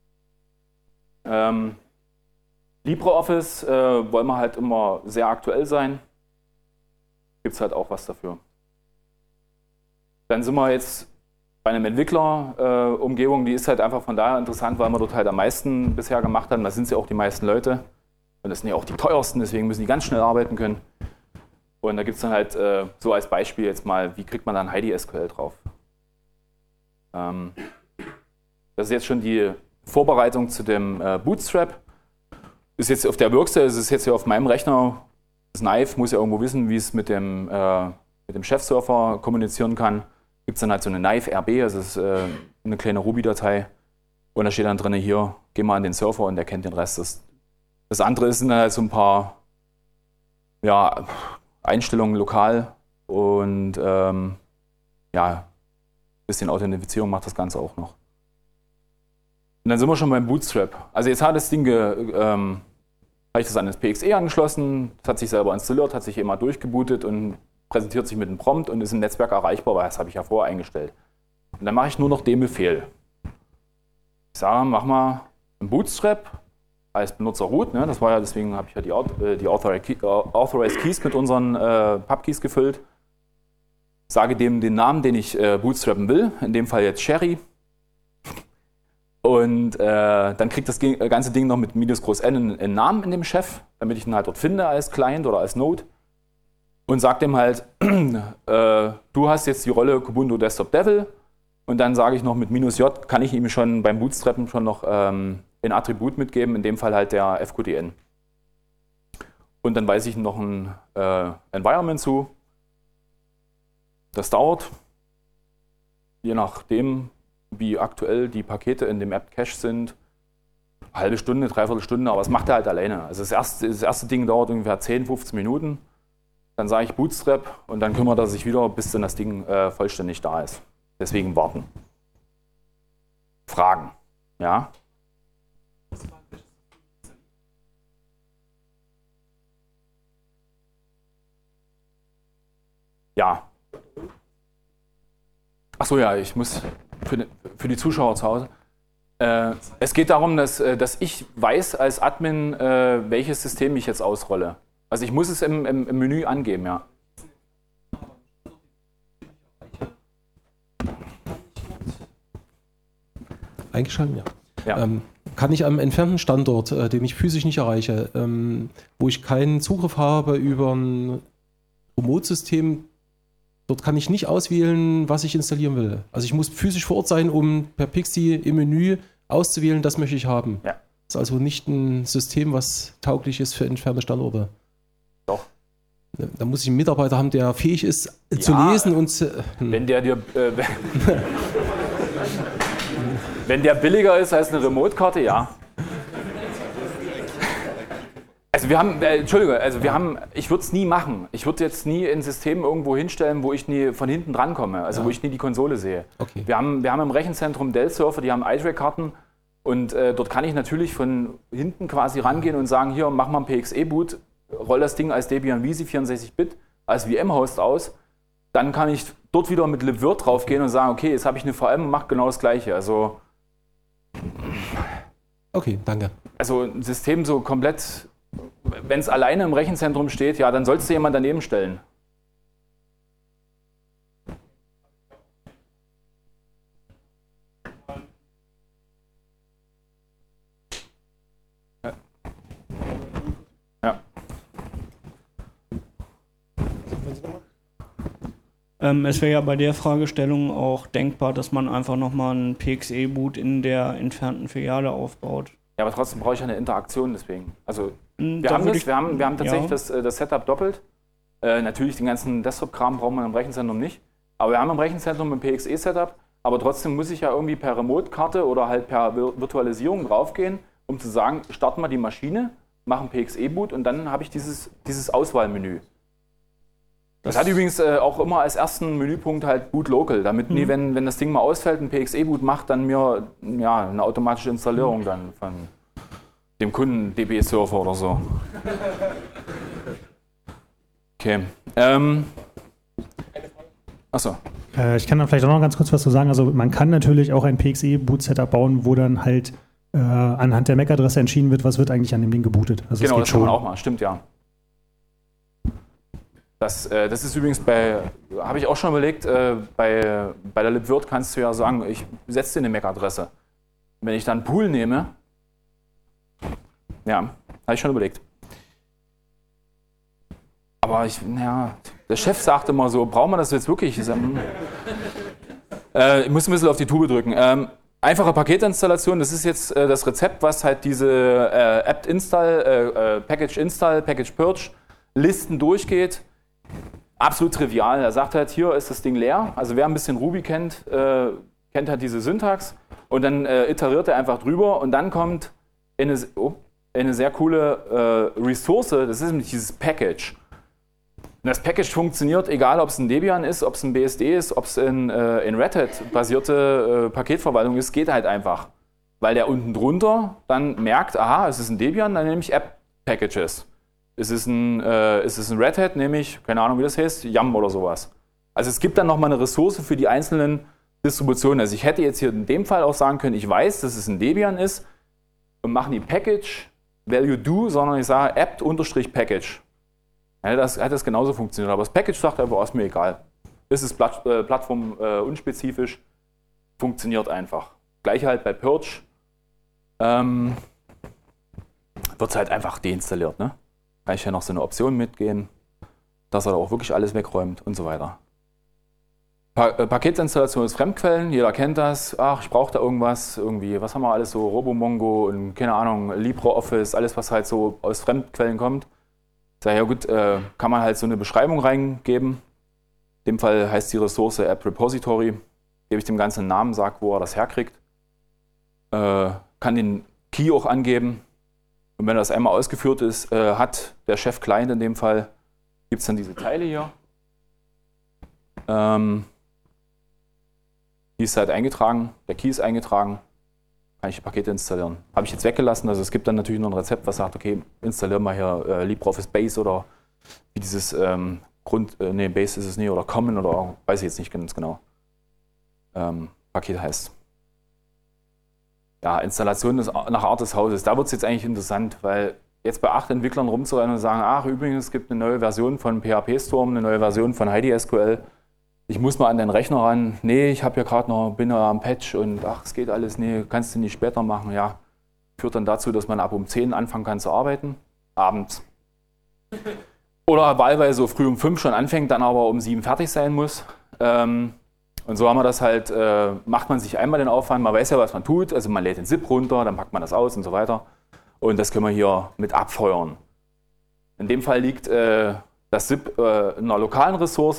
[SPEAKER 2] Ähm, LibreOffice äh, wollen wir halt immer sehr aktuell sein. Gibt es halt auch was dafür. Dann sind wir jetzt bei einem Entwickler-Umgebung, äh, die ist halt einfach von daher interessant, weil wir dort halt am meisten bisher gemacht haben. Da sind ja auch die meisten Leute. Und das sind ja auch die teuersten, deswegen müssen die ganz schnell arbeiten können. Und da gibt es dann halt äh, so als Beispiel jetzt mal, wie kriegt man dann Heidi S Q L drauf. Ähm, das ist jetzt schon die Vorbereitung zu dem äh, Bootstrap. Ist jetzt auf der Workstation, ist es jetzt hier auf meinem Rechner. Das Knife muss ja irgendwo wissen, wie es mit dem, äh, mit dem Chef-Surfer kommunizieren kann. Gibt es dann halt so eine Knife R B, also das ist äh, eine kleine Ruby-Datei. Und da steht dann drin, hier, geh mal an den Surfer und der kennt den Rest. Das, das andere sind dann halt so ein paar ja, Einstellungen lokal und ähm, ja, ein bisschen Authentifizierung macht das Ganze auch noch. Und dann sind wir schon beim Bootstrap. Also jetzt hat das Ding ge, ähm, habe ich das an das P X E angeschlossen, das hat sich selber installiert, hat sich immer durchgebootet und präsentiert sich mit einem Prompt und ist im Netzwerk erreichbar, weil das habe ich ja vorher eingestellt. Und dann mache ich nur noch den Befehl. Ich sage, mach mal einen Bootstrap als Benutzer root, ne? Das war ja, deswegen habe ich ja die, die Authorized Keys mit unseren äh, Pub-Keys gefüllt. Sage dem den Namen, den ich äh, bootstrappen will, in dem Fall jetzt Sherry. Und äh, dann kriegt das ganze Ding noch mit minus groß N einen, einen Namen in dem Chef, damit ich ihn halt dort finde als Client oder als Node. Und sage dem halt, äh, du hast jetzt die Rolle Kubuntu Desktop Devil. Und dann sage ich noch mit minus J, kann ich ihm schon beim Bootstrappen schon noch ähm, ein Attribut mitgeben, in dem Fall halt der F Q D N. Und dann weise ich noch ein äh, Environment zu. Das dauert, je nachdem, wie aktuell die Pakete in dem App-Cache sind, eine halbe Stunde, dreiviertel Stunde, aber das macht er halt alleine. Also das erste, das erste Ding dauert ungefähr zehn, fünfzehn Minuten. Dann sage ich Bootstrap und dann kümmert er sich wieder, bis dann das Ding äh, vollständig da ist. Deswegen warten. Fragen? Ja? Ja, Achso, ja, ich muss für die, für die Zuschauer zu Hause. Äh, es geht darum, dass, dass ich weiß als Admin, äh, welches System ich jetzt ausrolle. Also ich muss es im, im, im Menü angeben, ja.
[SPEAKER 1] Eingeschalten, ja.
[SPEAKER 2] ja.
[SPEAKER 1] Ähm, kann ich am entfernten Standort, äh, den ich physisch nicht erreiche, ähm, wo ich keinen Zugriff habe über ein Remote-System, dort kann ich nicht auswählen, was ich installieren will. Also ich muss physisch vor Ort sein, um per Pixie im Menü auszuwählen, das möchte ich haben.
[SPEAKER 2] Ja.
[SPEAKER 1] Das ist also nicht ein System, was tauglich ist für entfernte Standorte.
[SPEAKER 2] Doch.
[SPEAKER 1] Da muss ich einen Mitarbeiter haben, der fähig ist ja, zu lesen und zu,
[SPEAKER 2] hm. wenn der dir äh, wenn der billiger ist als eine Remote-Karte, ja. Also wir haben, äh, Entschuldigung, also wir haben, ich würde es nie machen. Ich würde jetzt nie ein System irgendwo hinstellen, wo ich nie von hinten drankomme, also ja. wo ich nie die Konsole sehe. Okay. Wir haben, wir haben im Rechenzentrum Dell-Surfer, die haben iTray-Karten und äh, dort kann ich natürlich von hinten quasi rangehen und sagen, hier, mach mal ein P X E-Boot, roll das Ding als Debian Visi vierundsechzig Bit, als V M-Host aus. Dann kann ich dort wieder mit libvirt draufgehen und sagen, okay, jetzt habe ich eine V M und mache genau das Gleiche. Also
[SPEAKER 1] okay, danke.
[SPEAKER 2] Also ein System so komplett, wenn es alleine im Rechenzentrum steht, ja, dann sollst du jemand daneben stellen. Ja. Ja.
[SPEAKER 5] Ähm, es wäre ja bei der Fragestellung auch denkbar, dass man einfach nochmal ein P X E-Boot in der entfernten Filiale aufbaut.
[SPEAKER 2] Ja, aber trotzdem brauche ich eine Interaktion deswegen. Also
[SPEAKER 5] Hm,
[SPEAKER 2] wir,
[SPEAKER 5] da
[SPEAKER 2] haben,
[SPEAKER 5] würde
[SPEAKER 2] das,
[SPEAKER 5] ich-
[SPEAKER 2] wir, haben, wir haben tatsächlich
[SPEAKER 5] ja.
[SPEAKER 2] das, äh, das Setup doppelt. Äh, natürlich den ganzen Desktop-Kram braucht man im Rechenzentrum nicht. Aber wir haben im Rechenzentrum ein P X E-Setup. Aber trotzdem muss ich ja irgendwie per Remote-Karte oder halt per Vir- Virtualisierung draufgehen, um zu sagen, starten wir die Maschine, machen P X E-Boot und dann habe ich dieses, dieses Auswahlmenü. Das hat übrigens äh, auch immer als ersten Menüpunkt halt Boot Local, damit nie, wenn, wenn das Ding mal ausfällt, ein P X E-Boot macht, dann mir ja, eine automatische Installierung dann von dem Kunden D B-Server oder so. Okay. Ähm. Achso.
[SPEAKER 6] Äh, ich kann da vielleicht auch noch ganz kurz was zu sagen. Also man kann natürlich auch ein P X E-Boot-Setup bauen, wo dann halt äh, anhand der M A C-Adresse entschieden wird, was wird eigentlich an dem Ding gebootet. Also
[SPEAKER 2] Genau,
[SPEAKER 6] geht
[SPEAKER 2] das kann man
[SPEAKER 6] schon.
[SPEAKER 2] auch mal, stimmt ja. Das, äh, das ist übrigens bei, habe ich auch schon überlegt, äh, bei, bei der libvirt kannst du ja sagen, ich setze dir eine M A C-Adresse. Wenn ich dann Pool nehme, ja, habe ich schon überlegt. Aber ich, naja, der Chef sagt immer so, brauchen wir das jetzt wirklich? Ich, sag, hm. äh, ich muss ein bisschen auf die Tube drücken. Ähm, einfache Paketinstallation, das ist jetzt äh, das Rezept, was halt diese äh, apt-install, äh, äh, package-install, package-purge Listen durchgeht. Absolut trivial. Er sagt halt, hier ist das Ding leer. Also wer ein bisschen Ruby kennt, äh, kennt halt diese Syntax. Und dann äh, iteriert er einfach drüber und dann kommt eine, oh, eine sehr coole äh, Ressource, das ist nämlich dieses Package. Und das Package funktioniert, egal ob es ein Debian ist, ob es ein B S D ist, ob es in, äh, in Red Hat basierte äh, Paketverwaltung ist, geht halt einfach. Weil der unten drunter dann merkt, aha, es ist ein Debian, dann nehme ich App-Packages. Es ist ein, äh, es ist ein Red Hat, nehme ich, keine Ahnung wie das heißt, Yum oder sowas. Also es gibt dann nochmal eine Ressource für die einzelnen Distributionen. Also ich hätte jetzt hier in dem Fall auch sagen können, ich weiß, dass es ein Debian ist und mache die Package Value Do, sondern ich sage apt-package. Ja, das hat das genauso funktioniert, aber das Package sagt einfach, ist mir egal. Ist es Platt, äh, Plattform äh, unspezifisch, funktioniert einfach. Gleich halt bei Purge ähm, wird es halt einfach deinstalliert. Ne? Kann ich ja noch so eine Option mitgehen, dass er da auch wirklich alles wegräumt und so weiter. Pa äh, Paketinstallation aus Fremdquellen, jeder kennt das. Ach, ich brauche da irgendwas, irgendwie, was haben wir alles so, Robomongo und keine Ahnung, LibreOffice, alles was halt so aus Fremdquellen kommt. Sag ja gut, äh, kann man halt so eine Beschreibung reingeben. In dem Fall heißt die Ressource App Repository. Gebe ich dem Ganzen einen Namen, sage, wo er das herkriegt. Äh, kann den Key auch angeben. Und wenn das einmal ausgeführt ist, äh, hat der Chef Client in dem Fall, gibt es dann diese Teile hier. Ähm, die ist halt eingetragen, der Key ist eingetragen. Kann ich die Pakete installieren. Habe ich jetzt weggelassen, also es gibt dann natürlich noch ein Rezept, was sagt, okay, installieren wir hier äh, LibreOffice Base oder wie dieses ähm, Grund, äh, nee, Base ist es nicht, oder Common oder weiß ich jetzt nicht ganz genau. ähm, Paket heißt. Ja, Installation des, nach Art des Hauses. Da wird es jetzt eigentlich interessant, weil jetzt bei acht Entwicklern rumzurennen und sagen, ach übrigens, es gibt eine neue Version von P H P Storm, eine neue Version von Heidi S Q L. Ich muss mal an den Rechner ran. Nee, ich habe ja gerade noch, bin ja am Patch und ach, es geht alles. Nee, kannst du nicht später machen. Ja, führt dann dazu, dass man ab um zehn anfangen kann zu arbeiten, abends. Oder wahlweise so früh um fünf schon anfängt, dann aber um sieben fertig sein muss. Ähm, und so haben wir das halt, äh, macht man sich einmal den Aufwand, man weiß ja, was man tut. Also man lädt den S I P runter, dann packt man das aus und so weiter. Und das können wir hier mit abfeuern. In dem Fall liegt äh, das S I P äh, in einer lokalen Ressource.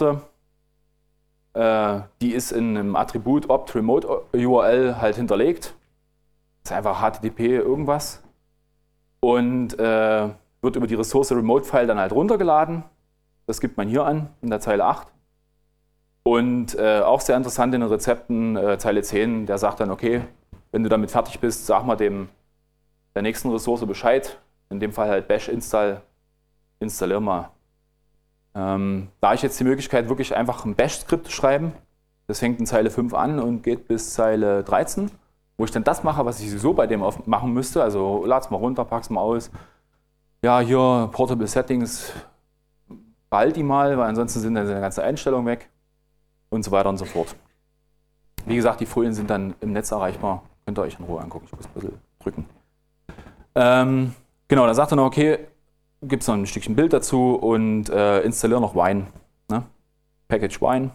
[SPEAKER 2] Die ist in einem Attribut opt remote U R L halt hinterlegt. Das ist einfach H T T P irgendwas. Und äh, wird über die Ressource Remote-File dann halt runtergeladen. Das gibt man hier an, in der Zeile acht. Und äh, auch sehr interessant in den Rezepten, äh, Zeile zehn, der sagt dann, okay, wenn du damit fertig bist, sag mal dem der nächsten Ressource Bescheid. In dem Fall halt bash install, installier mal. Ähm, da ich jetzt die Möglichkeit, wirklich einfach ein Bash-Skript zu schreiben, das fängt in Zeile fünf an und geht bis Zeile dreizehn, wo ich dann das mache, was ich sowieso bei dem auf machen müsste, also lad's mal runter, pack's mal aus. Ja, hier Portable Settings, behalt die mal, weil ansonsten sind dann seine ganze Einstellung weg und so weiter und so fort. Wie gesagt, die Folien sind dann im Netz erreichbar, könnt ihr euch in Ruhe angucken, ich muss ein bisschen drücken. Ähm, genau, dann sagt er noch, okay, gibt es noch ein Stückchen Bild dazu und äh, installiere noch Wine. Ne? Package Wine.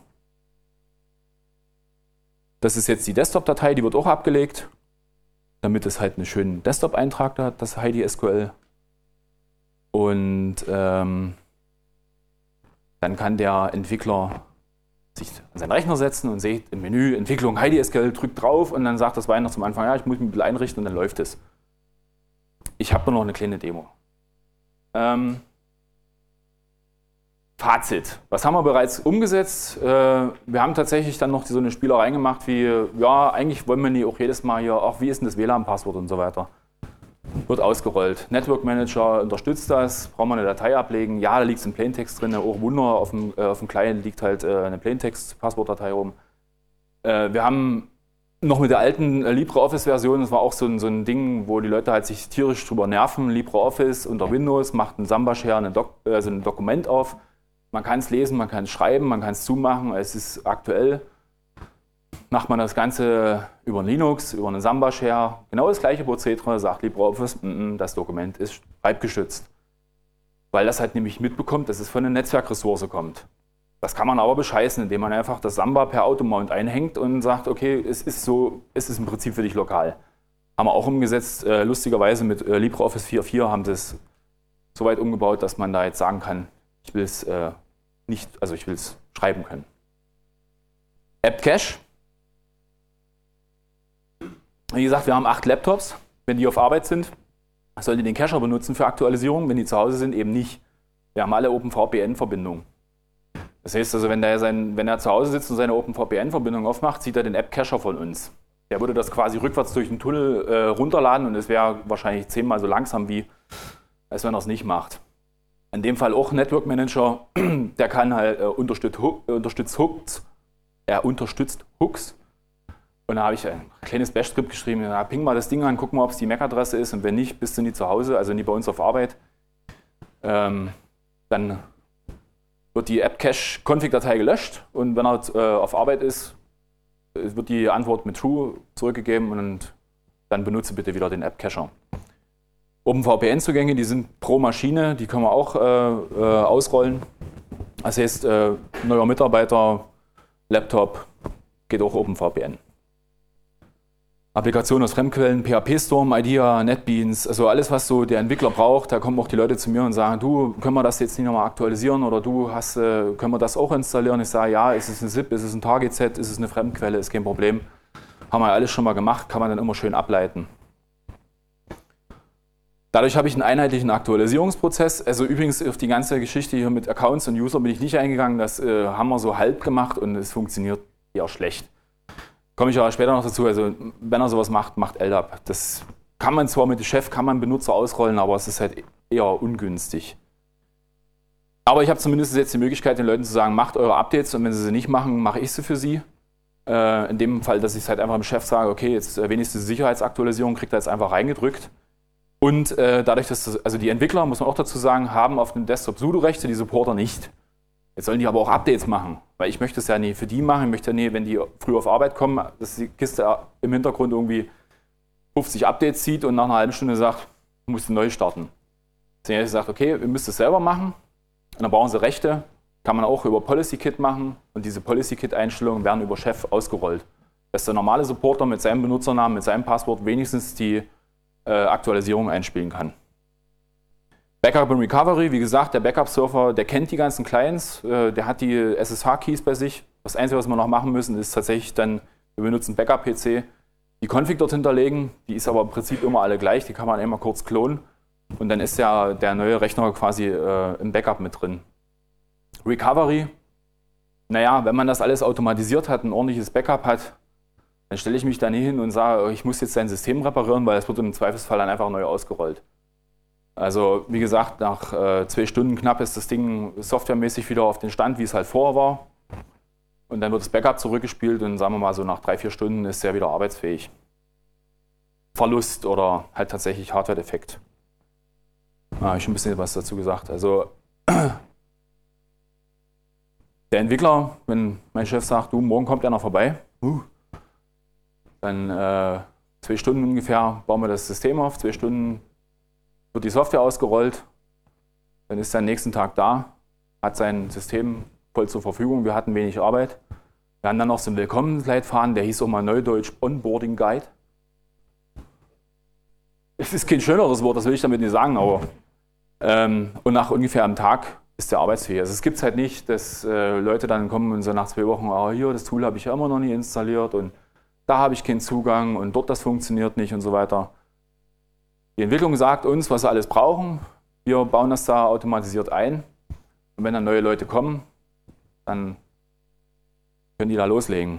[SPEAKER 2] Das ist jetzt die Desktop-Datei, die wird auch abgelegt, damit es halt einen schönen Desktop-Eintrag hat, das Heidi S Q L. Und ähm, dann kann der Entwickler sich an seinen Rechner setzen und sieht im Menü Entwicklung Heidi S Q L, drückt drauf und dann sagt das Wine noch zum Anfang, ja, ich muss mich ein bisschen einrichten und dann läuft es. Ich habe noch eine kleine Demo. Ähm, Fazit. Was haben wir bereits umgesetzt? Äh, wir haben tatsächlich dann noch so eine Spielerei gemacht wie, ja, eigentlich wollen wir nie auch jedes Mal hier, ach, wie ist denn das W L A N-Passwort und so weiter. Wird ausgerollt. Network Manager unterstützt das, brauchen wir eine Datei ablegen. Ja, da liegt es in Plaintext drin, auch Wunder, auf dem, äh, auf dem Client liegt halt äh, eine Plaintext-Passwortdatei rum. Äh, wir haben noch mit der alten LibreOffice-Version, das war auch so ein, so ein Ding, wo die Leute halt sich tierisch drüber nerven. LibreOffice unter Windows macht ein Samba-Share, ein, Dok also ein Dokument auf. Man kann es lesen, man kann es schreiben, man kann es zumachen. Es ist aktuell. Macht man das Ganze über Linux, über einen Samba-Share. Genau das gleiche Prozedere, sagt LibreOffice, mm, das Dokument ist schreibgeschützt. Weil das halt nämlich mitbekommt, dass es von einer Netzwerkressource kommt. Das kann man aber bescheißen, indem man einfach das Samba per Automount einhängt und sagt, okay, es ist so, es ist im Prinzip für dich lokal. Haben wir auch umgesetzt, äh, lustigerweise mit äh, LibreOffice vier Punkt vier haben sie es so weit umgebaut, dass man da jetzt sagen kann, ich will es äh, nicht, also ich will es schreiben können. App Cache. Wie gesagt, wir haben acht Laptops. Wenn die auf Arbeit sind, sollen die den Cacher benutzen für Aktualisierung. Wenn die zu Hause sind, eben nicht. Wir haben alle OpenVPN-Verbindungen. Das heißt also, wenn, der sein, wenn er zu Hause sitzt und seine OpenVPN-Verbindung aufmacht, sieht er den App-Cacher von uns. Der würde das quasi rückwärts durch den Tunnel äh, runterladen und es wäre wahrscheinlich zehnmal so langsam, wie als wenn er es nicht macht. In dem Fall auch Network Manager, der kann halt äh, unterstützt, äh, unterstützt Hooks. Er unterstützt Hooks. Und da habe ich ein kleines Bash-Skript geschrieben, ja, ping mal das Ding an, guck mal, ob es die M A C-Adresse ist und wenn nicht, bist du nie zu Hause, also nie bei uns auf Arbeit. Ähm, dann wird die App-Cache-Config-Datei gelöscht und wenn er äh, auf Arbeit ist, wird die Antwort mit True zurückgegeben und dann benutze bitte wieder den App-Cacher. OpenVPN-Zugänge, die sind pro Maschine, die können wir auch äh, äh, ausrollen. Das heißt, äh, neuer Mitarbeiter, Laptop, geht auch OpenVPN. Applikationen aus Fremdquellen, P H P Storm, IDEA, NetBeans, also alles, was so der Entwickler braucht, da kommen auch die Leute zu mir und sagen, du, können wir das jetzt nicht nochmal aktualisieren oder du, hast, äh, können wir das auch installieren? Ich sage, ja, ist es ein S I P, ist es ein Target-Set, ist es eine Fremdquelle, ist kein Problem. Haben wir ja alles schon mal gemacht, kann man dann immer schön ableiten. Dadurch habe ich einen einheitlichen Aktualisierungsprozess. Also übrigens auf die ganze Geschichte hier mit Accounts und User bin ich nicht eingegangen, das äh, haben wir so halb gemacht und es funktioniert eher schlecht. Komme ich aber später noch dazu, also wenn er sowas macht, macht L D A P. Das kann man zwar mit dem Chef, kann man Benutzer ausrollen, aber es ist halt eher ungünstig. Aber ich habe zumindest jetzt die Möglichkeit, den Leuten zu sagen, macht eure Updates und wenn sie sie nicht machen, mache ich sie für sie. Äh, in dem Fall, dass ich halt einfach dem Chef sage, okay, jetzt äh, wenigstens die Sicherheitsaktualisierung kriegt er jetzt einfach reingedrückt. Und äh, dadurch, dass das, also die Entwickler, muss man auch dazu sagen, haben auf dem Desktop Sudo-Rechte, die Supporter nicht. Jetzt sollen die aber auch Updates machen, weil ich möchte es ja nie für die machen. Ich möchte ja nie, wenn die früh auf Arbeit kommen, dass die Kiste im Hintergrund irgendwie fünfzig Updates zieht und nach einer halben Stunde sagt, du musst neu starten. Deswegen habe ich gesagt, okay, ihr müsst es selber machen. Und dann brauchen sie Rechte, kann man auch über PolicyKit machen. Und diese PolicyKit-Einstellungen werden über Chef ausgerollt. Dass der normale Supporter mit seinem Benutzernamen, mit seinem Passwort wenigstens die äh, Aktualisierung einspielen kann. Backup und Recovery, wie gesagt, der Backup-Surfer, der kennt die ganzen Clients, äh, der hat die S S H-Keys bei sich. Das Einzige, was wir noch machen müssen, ist tatsächlich dann, wir benutzen Backup-P C, die Config dort hinterlegen. Die ist aber im Prinzip immer alle gleich, die kann man einmal kurz klonen. Und dann ist ja der neue Rechner quasi äh, im Backup mit drin. Recovery, naja, wenn man das alles automatisiert hat, ein ordentliches Backup hat, dann stelle ich mich da nie hin und sage, ich muss jetzt dein System reparieren, weil es wird im Zweifelsfall dann einfach neu ausgerollt. Also wie gesagt, nach äh, zwei Stunden knapp ist das Ding softwaremäßig wieder auf den Stand, wie es halt vorher war. Und dann wird das Backup zurückgespielt und sagen wir mal so nach drei, vier Stunden ist er wieder arbeitsfähig. Verlust oder halt tatsächlich Hardware-Defekt. Ah, habe ich schon ein bisschen was dazu gesagt. Also der Entwickler, wenn mein Chef sagt, du, morgen kommt einer vorbei, uh, dann äh, zwei Stunden ungefähr bauen wir das System auf, zwei Stunden wird die Software ausgerollt, dann ist er am nächsten Tag da, hat sein System voll zur Verfügung, wir hatten wenig Arbeit. Wir haben dann noch so einen Willkommensleitfaden, der hieß auch mal Neudeutsch Onboarding Guide. Es ist kein schöneres Wort, das will ich damit nicht sagen, aber ähm, und nach ungefähr einem Tag ist der arbeitsfähig. Also es gibt es halt nicht, dass äh, Leute dann kommen und so nach zwei Wochen, oh, hier, das Tool habe ich ja immer noch nie installiert und da habe ich keinen Zugang und dort das funktioniert nicht und so weiter. Die Entwicklung sagt uns, was sie alles brauchen. Wir bauen das da automatisiert ein. Und wenn dann neue Leute kommen, dann können die da loslegen.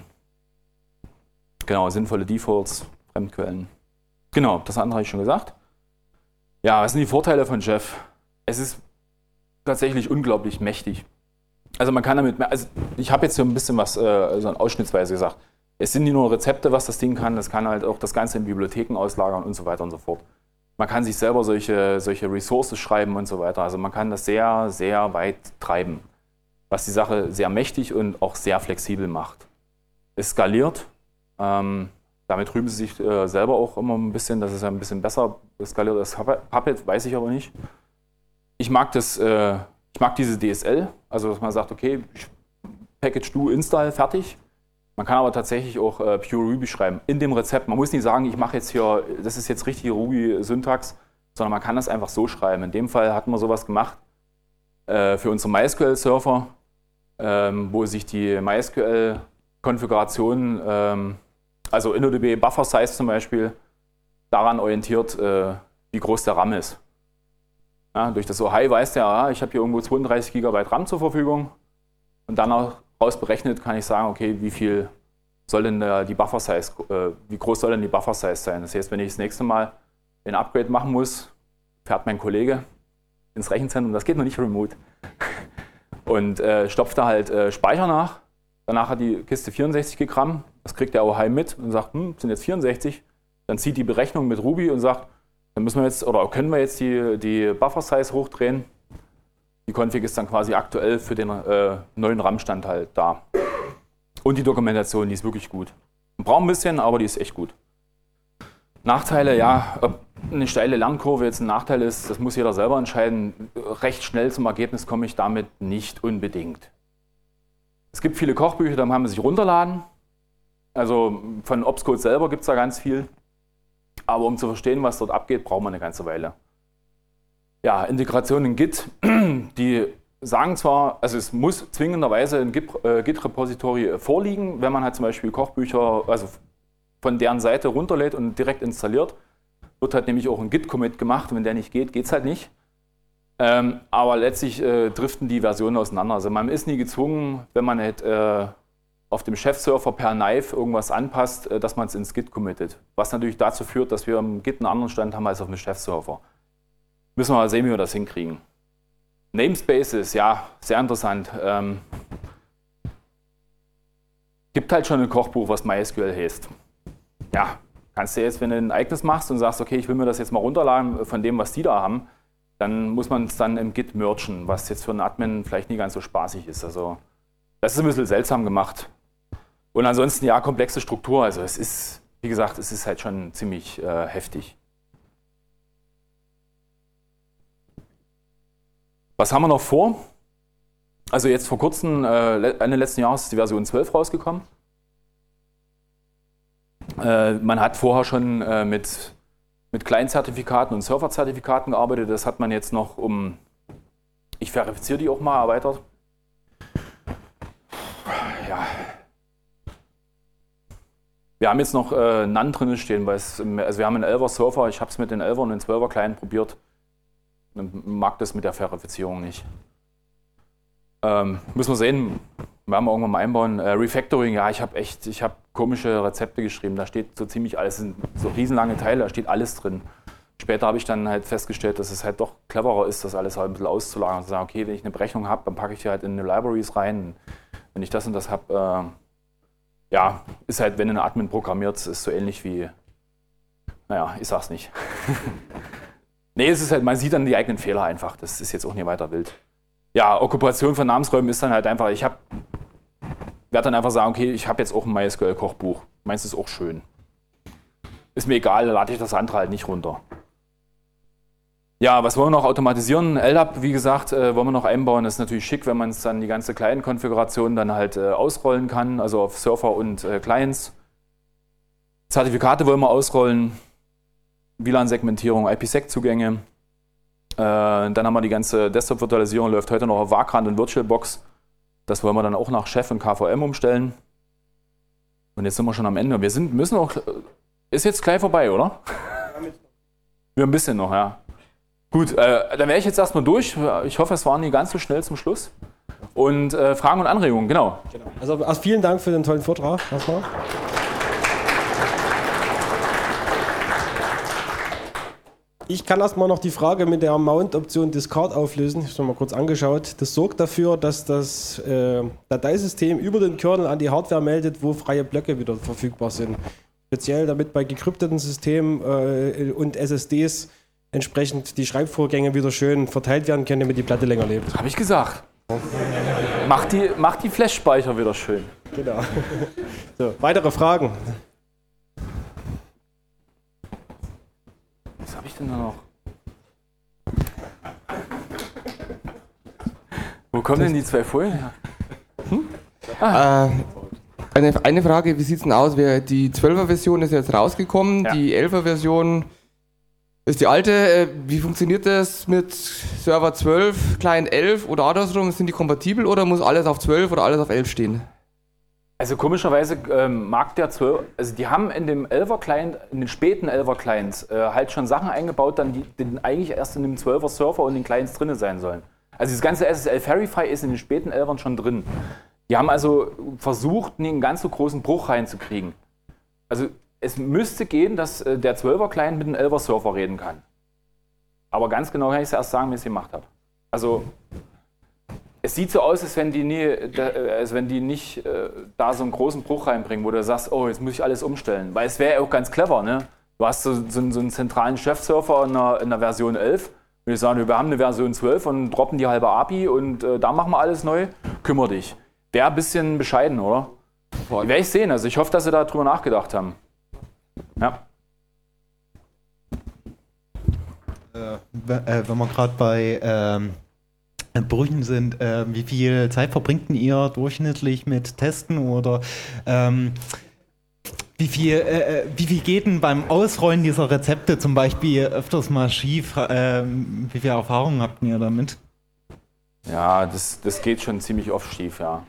[SPEAKER 2] Genau, sinnvolle Defaults, Fremdquellen. Genau, das andere habe ich schon gesagt. Ja, was sind die Vorteile von Chef? Es ist tatsächlich unglaublich mächtig. Also man kann damit, also ich habe jetzt hier ein bisschen was, äh, so ausschnittsweise gesagt. Es sind nicht nur Rezepte, was das Ding kann, das kann halt auch das Ganze in Bibliotheken auslagern und so weiter und so fort. Man kann sich selber solche, solche Resources schreiben und so weiter. Also man kann das sehr, sehr weit treiben, was die Sache sehr mächtig und auch sehr flexibel macht. Es skaliert, ähm, damit rühmen sie sich äh, selber auch immer ein bisschen, dass es ein bisschen besser skaliert als Puppet, weiß ich aber nicht. Ich mag das, äh, ich mag diese D S L, also dass man sagt, okay, Package do, install, fertig. Man kann aber tatsächlich auch äh, Pure Ruby schreiben, in dem Rezept. Man muss nicht sagen, ich mache jetzt hier, das ist jetzt richtige Ruby-Syntax, sondern man kann das einfach so schreiben. In dem Fall hatten wir sowas gemacht äh, für unsere MySQL-Surfer, ähm, wo sich die MySQL-Konfiguration, ähm, also InnoDB Buffer Size zum Beispiel, daran orientiert, äh, wie groß der RAM ist. Ja, durch das O Hi weiß der, ja, ich habe hier irgendwo zweiunddreißig Gigabyte RAM zur Verfügung und danach berechnet kann ich sagen, okay, wie viel soll denn der, die Buffer Size, äh, wie groß soll denn die Buffer Size sein? Das heißt, wenn ich das nächste Mal ein Upgrade machen muss, fährt mein Kollege ins Rechenzentrum, das geht noch nicht remote, und äh, stopft da halt äh, Speicher nach. Danach hat die Kiste vierundsechzig Gigabyte RAM, das kriegt der O Hi mit und sagt, hm, sind jetzt vierundsechzig. Dann zieht die Berechnung mit Ruby und sagt, dann müssen wir jetzt oder können wir jetzt die, die Buffer Size hochdrehen. Die Config ist dann quasi aktuell für den äh, neuen RAM-Stand halt da. Und die Dokumentation, die ist wirklich gut. Man braucht ein bisschen, aber die ist echt gut. Nachteile, ja, ob eine steile Lernkurve jetzt ein Nachteil ist, das muss jeder selber entscheiden. Recht schnell zum Ergebnis komme ich damit nicht unbedingt. Es gibt viele Kochbücher, da kann man sich runterladen. Also von Opscode selber gibt es da ganz viel. Aber um zu verstehen, was dort abgeht, braucht man eine ganze Weile. Ja, Integration in Git, die sagen zwar, also es muss zwingenderweise ein Git-Repository vorliegen, wenn man halt zum Beispiel Kochbücher, also von deren Seite runterlädt und direkt installiert, wird halt nämlich auch ein Git-Commit gemacht und wenn der nicht geht, geht es halt nicht. Ähm, aber letztlich äh, driften die Versionen auseinander. Also man ist nie gezwungen, wenn man halt äh, auf dem Chef-Surfer per Knife irgendwas anpasst, äh, dass man es ins Git committet. Was natürlich dazu führt, dass wir im Git einen anderen Stand haben als auf dem Chef-Surfer. Müssen wir mal sehen, wie wir das hinkriegen. Namespaces, ja, sehr interessant. Ähm, gibt halt schon ein Kochbuch, was MySQL heißt. Ja, kannst du jetzt, wenn du ein eigenes machst und sagst, okay, ich will mir das jetzt mal runterladen von dem, was die da haben, dann muss man es dann im Git mergen, was jetzt für einen Admin vielleicht nie ganz so spaßig ist. Also das ist ein bisschen seltsam gemacht. Und ansonsten, ja, komplexe Struktur. Also es ist, wie gesagt, es ist halt schon ziemlich äh, heftig. Was haben wir noch vor? Also jetzt vor kurzem, äh, Ende letzten Jahres ist die Version zwölf rausgekommen. Äh, man hat vorher schon äh, mit, mit Client-Zertifikaten und Server-Zertifikaten gearbeitet. Das hat man jetzt noch um, ich verifiziere die auch mal, erweitert. Ja. Wir haben jetzt noch äh, None drin stehen, weil es, also wir haben einen elfer Server, ich habe es mit den elfer und den zwölfer Client probiert. Dann mag das mit der Verifizierung nicht. Ähm, müssen wir sehen, werden wir irgendwann mal einbauen. Äh, Refactoring, ja, ich habe echt, ich habe komische Rezepte geschrieben, da steht so ziemlich alles, sind so riesenlange Teile, da steht alles drin. Später habe ich dann halt festgestellt, dass es halt doch cleverer ist, das alles halt ein bisschen auszulagern und zu sagen, okay, wenn ich eine Berechnung habe, dann packe ich die halt in die Libraries rein. Wenn ich das und das habe, äh, ja, ist halt, wenn ein Admin programmiert, ist so ähnlich wie, naja, ich sag's nicht. Nee, es ist halt, man sieht dann die eigenen Fehler einfach, das ist jetzt auch nicht weiter wild. Ja, Okkupation von Namensräumen ist dann halt einfach, ich habe, werde dann einfach sagen, okay, ich habe jetzt auch ein MySQL-Kochbuch, meins ist auch schön. Ist mir egal, da lade ich das andere halt nicht runter. Ja, was wollen wir noch automatisieren? L D A P, wie gesagt, äh, wollen wir noch einbauen. Das ist natürlich schick, wenn man es dann die ganze Client-Konfiguration dann halt äh, ausrollen kann, also auf Server und äh, Clients. Zertifikate wollen wir ausrollen, W L A N-Segmentierung, I P sec-Zugänge. Äh, dann haben wir die ganze Desktop-Virtualisierung, läuft heute noch auf Vagrant und VirtualBox. Das wollen wir dann auch nach Chef und K V M umstellen. Und jetzt sind wir schon am Ende. Wir sind, müssen auch, ist jetzt gleich vorbei, oder? Wir haben ein bisschen noch, ja. Gut, äh, dann wäre ich jetzt erstmal durch. Ich hoffe, es war nie ganz so schnell zum Schluss. Und äh, Fragen und Anregungen, genau.
[SPEAKER 1] Genau. Also, also vielen Dank für den tollen Vortrag. Erstmal. Ich kann erstmal noch die Frage mit der Mount-Option Discard auflösen. Ich habe es mir mal kurz angeschaut. Das sorgt dafür, dass das äh, Dateisystem über den Kernel an die Hardware meldet, wo freie Blöcke wieder verfügbar sind. Speziell damit bei gekrypteten Systemen äh, und S S Ds entsprechend die Schreibvorgänge wieder schön verteilt werden können, damit die Platte länger lebt.
[SPEAKER 2] Habe ich gesagt. Macht die, macht die Flash-Speicher wieder schön.
[SPEAKER 1] Genau. So, weitere Fragen?
[SPEAKER 2] Was habe ich denn da noch? Wo kommen denn die zwei Folien her?
[SPEAKER 7] Hm? Ah. Äh, eine, eine Frage, wie sieht es denn aus? Die zwölfer Version ist jetzt rausgekommen, ja. Die elfer Version ist die alte. Wie funktioniert das mit Server zwölf, Client elf oder andersrum? Sind die kompatibel oder muss alles auf zwölf oder alles auf elf stehen?
[SPEAKER 2] Also komischerweise ähm, mag der zwölf, also die haben in dem elfer Client, in den späten elfer Clients äh, halt schon Sachen eingebaut, dann die, die eigentlich erst in dem zwölfer Server und den Clients drin sein sollen. Also das ganze S S L Verify ist in den späten elfern schon drin. Die haben also versucht, nie einen ganz so großen Bruch reinzukriegen. Also es müsste gehen, dass äh, der zwölfer Client mit dem elfer Server reden kann. Aber ganz genau kann ich es erst sagen, wenn ich es gemacht habe. Also es sieht so aus, als wenn die, nie, als wenn die nicht äh, da so einen großen Bruch reinbringen, wo du sagst, oh, jetzt muss ich alles umstellen. Weil es wäre ja auch ganz clever, ne? Du hast so, so, so einen zentralen Chef-Surfer in einer, in einer Version elf. Und die sagen, wir haben eine Version zwölf und droppen die halbe A P I und äh, da machen wir alles neu. Kümmer dich. Wäre ein bisschen bescheiden, oder? Werde ich sehen. Also ich hoffe, dass sie da drüber nachgedacht haben. Ja.
[SPEAKER 3] Äh, wenn wir gerade bei ähm, Brüchen sind, äh, wie viel Zeit verbringt ihr durchschnittlich mit Testen oder ähm, wie viel, äh, wie viel geht denn beim Ausrollen dieser Rezepte zum Beispiel öfters mal schief? Äh, wie viel Erfahrung habt ihr damit?
[SPEAKER 2] Ja, das, das geht schon ziemlich oft schief, ja.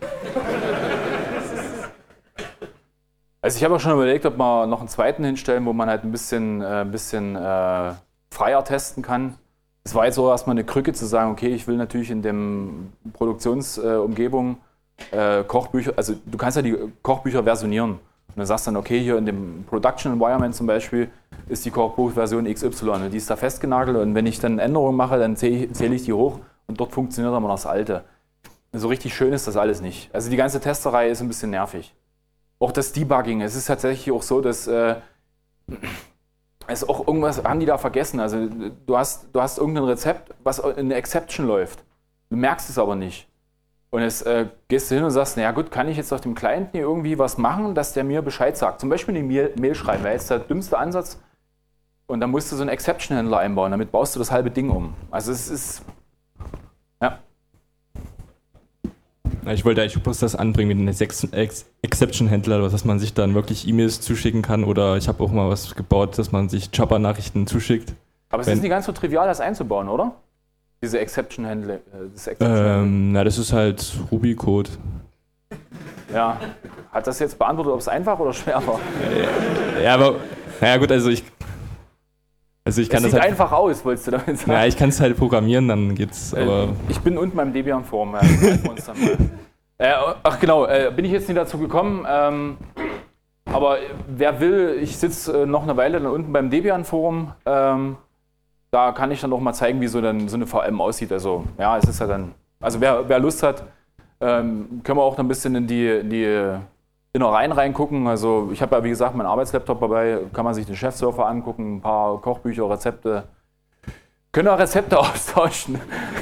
[SPEAKER 2] Also ich habe auch schon überlegt, ob wir noch einen zweiten hinstellen, wo man halt ein bisschen, äh, ein bisschen äh, freier testen kann. Es war jetzt so erstmal eine Krücke zu sagen, okay, ich will natürlich in dem Produktionsumgebung äh, äh, Kochbücher, also du kannst ja die Kochbücher versionieren. Und dann sagst du dann, okay, hier in dem Production Environment zum Beispiel ist die Kochbuchversion X Y und die ist da festgenagelt und wenn ich dann Änderungen mache, dann zähle ich, zähle ich die hoch und dort funktioniert aber noch das Alte. So richtig schön ist das alles nicht. Also die ganze Testerei ist ein bisschen nervig. auch das Debugging. Es ist tatsächlich auch so, dass äh, es auch irgendwas haben die da vergessen. Also du hast, du hast irgendein Rezept, was in eine Exception läuft. Du merkst es aber nicht. Und jetzt äh, gehst du hin und sagst, naja gut, kann ich jetzt auf dem Client hier irgendwie was machen, dass der mir Bescheid sagt. Zum Beispiel eine Mail, Mail schreiben, wäre jetzt der dümmste Ansatz. Und dann musst du so einen Exception-Händler einbauen, damit baust du das halbe Ding um. Also es ist, ja.
[SPEAKER 8] Ich wollte eigentlich bloß das anbringen mit einem Exception-Händler, dass man sich dann wirklich E-Mails zuschicken kann, oder ich habe auch mal was gebaut, dass man sich Jabber-Nachrichten zuschickt.
[SPEAKER 2] Aber es
[SPEAKER 8] Wenn,
[SPEAKER 2] ist nicht ganz so trivial, das einzubauen, oder? Diese Exception-Händler. Das
[SPEAKER 8] Exception ähm, na, das ist halt Ruby-Code.
[SPEAKER 2] Ja. Hat das jetzt beantwortet, ob es einfach oder schwer war?
[SPEAKER 8] Ja, aber, naja gut, also ich Also ich kann
[SPEAKER 2] es
[SPEAKER 8] das
[SPEAKER 2] sieht
[SPEAKER 8] halt,
[SPEAKER 2] einfach aus, wolltest du damit sagen?
[SPEAKER 8] Ja, ich kann es halt programmieren, dann geht's. Aber
[SPEAKER 2] ich bin unten beim Debian-Forum. Ja, äh, ach genau, äh, bin ich jetzt nicht dazu gekommen. Ähm, aber wer will, ich sitze äh, noch eine Weile dann unten beim Debian-Forum. Ähm, da kann ich dann auch mal zeigen, wie so, dann, so eine V M aussieht. Also ja, es ist ja dann. Also wer, wer Lust hat, ähm, können wir auch noch ein bisschen in die, in die Innereien reingucken. Also ich habe ja wie gesagt meinen Arbeitslaptop dabei, kann man sich den Chefsurfer angucken, ein paar Kochbücher, Rezepte. Können auch Rezepte austauschen.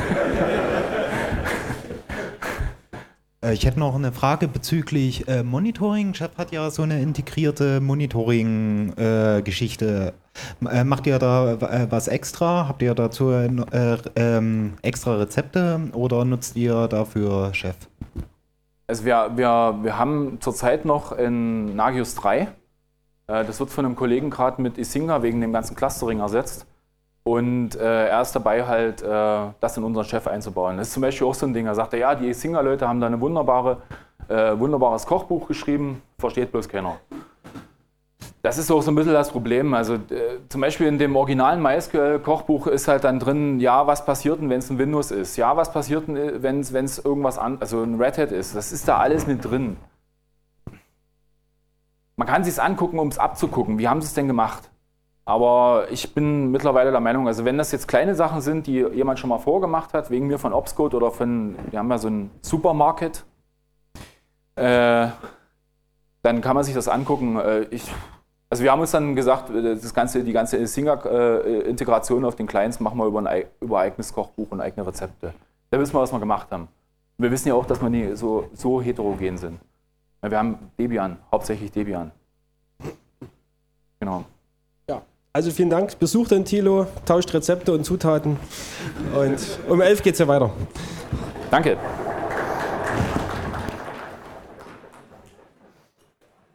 [SPEAKER 3] Ich hätte noch eine Frage bezüglich äh, Monitoring. Chef hat ja so eine integrierte Monitoring-Geschichte. Äh, äh, macht ihr da äh, was extra? Habt ihr dazu äh, ähm, extra Rezepte oder nutzt ihr dafür Chef?
[SPEAKER 2] Also wir, wir, wir haben zurzeit noch in Nagios drei, äh, das wird von einem Kollegen gerade mit Isinga wegen dem ganzen Clustering ersetzt. Und äh, er ist dabei halt, äh, das in unseren Chef einzubauen. Das ist zum Beispiel auch so ein Ding, er sagte, ja, die Isinga-Leute haben da ein wunderbare, äh, wunderbares Kochbuch geschrieben, versteht bloß keiner. Das ist auch so ein bisschen das Problem. Also äh, zum Beispiel in dem originalen MySQL-Kochbuch ist halt dann drin, ja, was passiert denn, wenn es ein Windows ist? Ja, was passiert denn, wenn es irgendwas an, also ein Red Hat ist? Das ist da alles mit drin. Man kann sich es angucken, um es abzugucken. Wie haben sie es denn gemacht? Aber ich bin mittlerweile der Meinung, also wenn das jetzt kleine Sachen sind, die jemand schon mal vorgemacht hat, wegen mir von Opscode oder von, wir haben ja so einen Supermarket, äh, dann kann man sich das angucken. Äh, ich, also wir haben uns dann gesagt, das ganze, die ganze Isinga-Integration auf den Clients machen wir über ein über eigenes Kochbuch und eigene Rezepte. Da wissen wir, was wir gemacht haben. Wir wissen ja auch, dass wir nie so, so heterogen sind. Wir haben Debian, hauptsächlich Debian. Genau.
[SPEAKER 1] Also vielen Dank, besucht den Thilo, tauscht Rezepte und Zutaten und um elf geht es ja weiter.
[SPEAKER 2] Danke.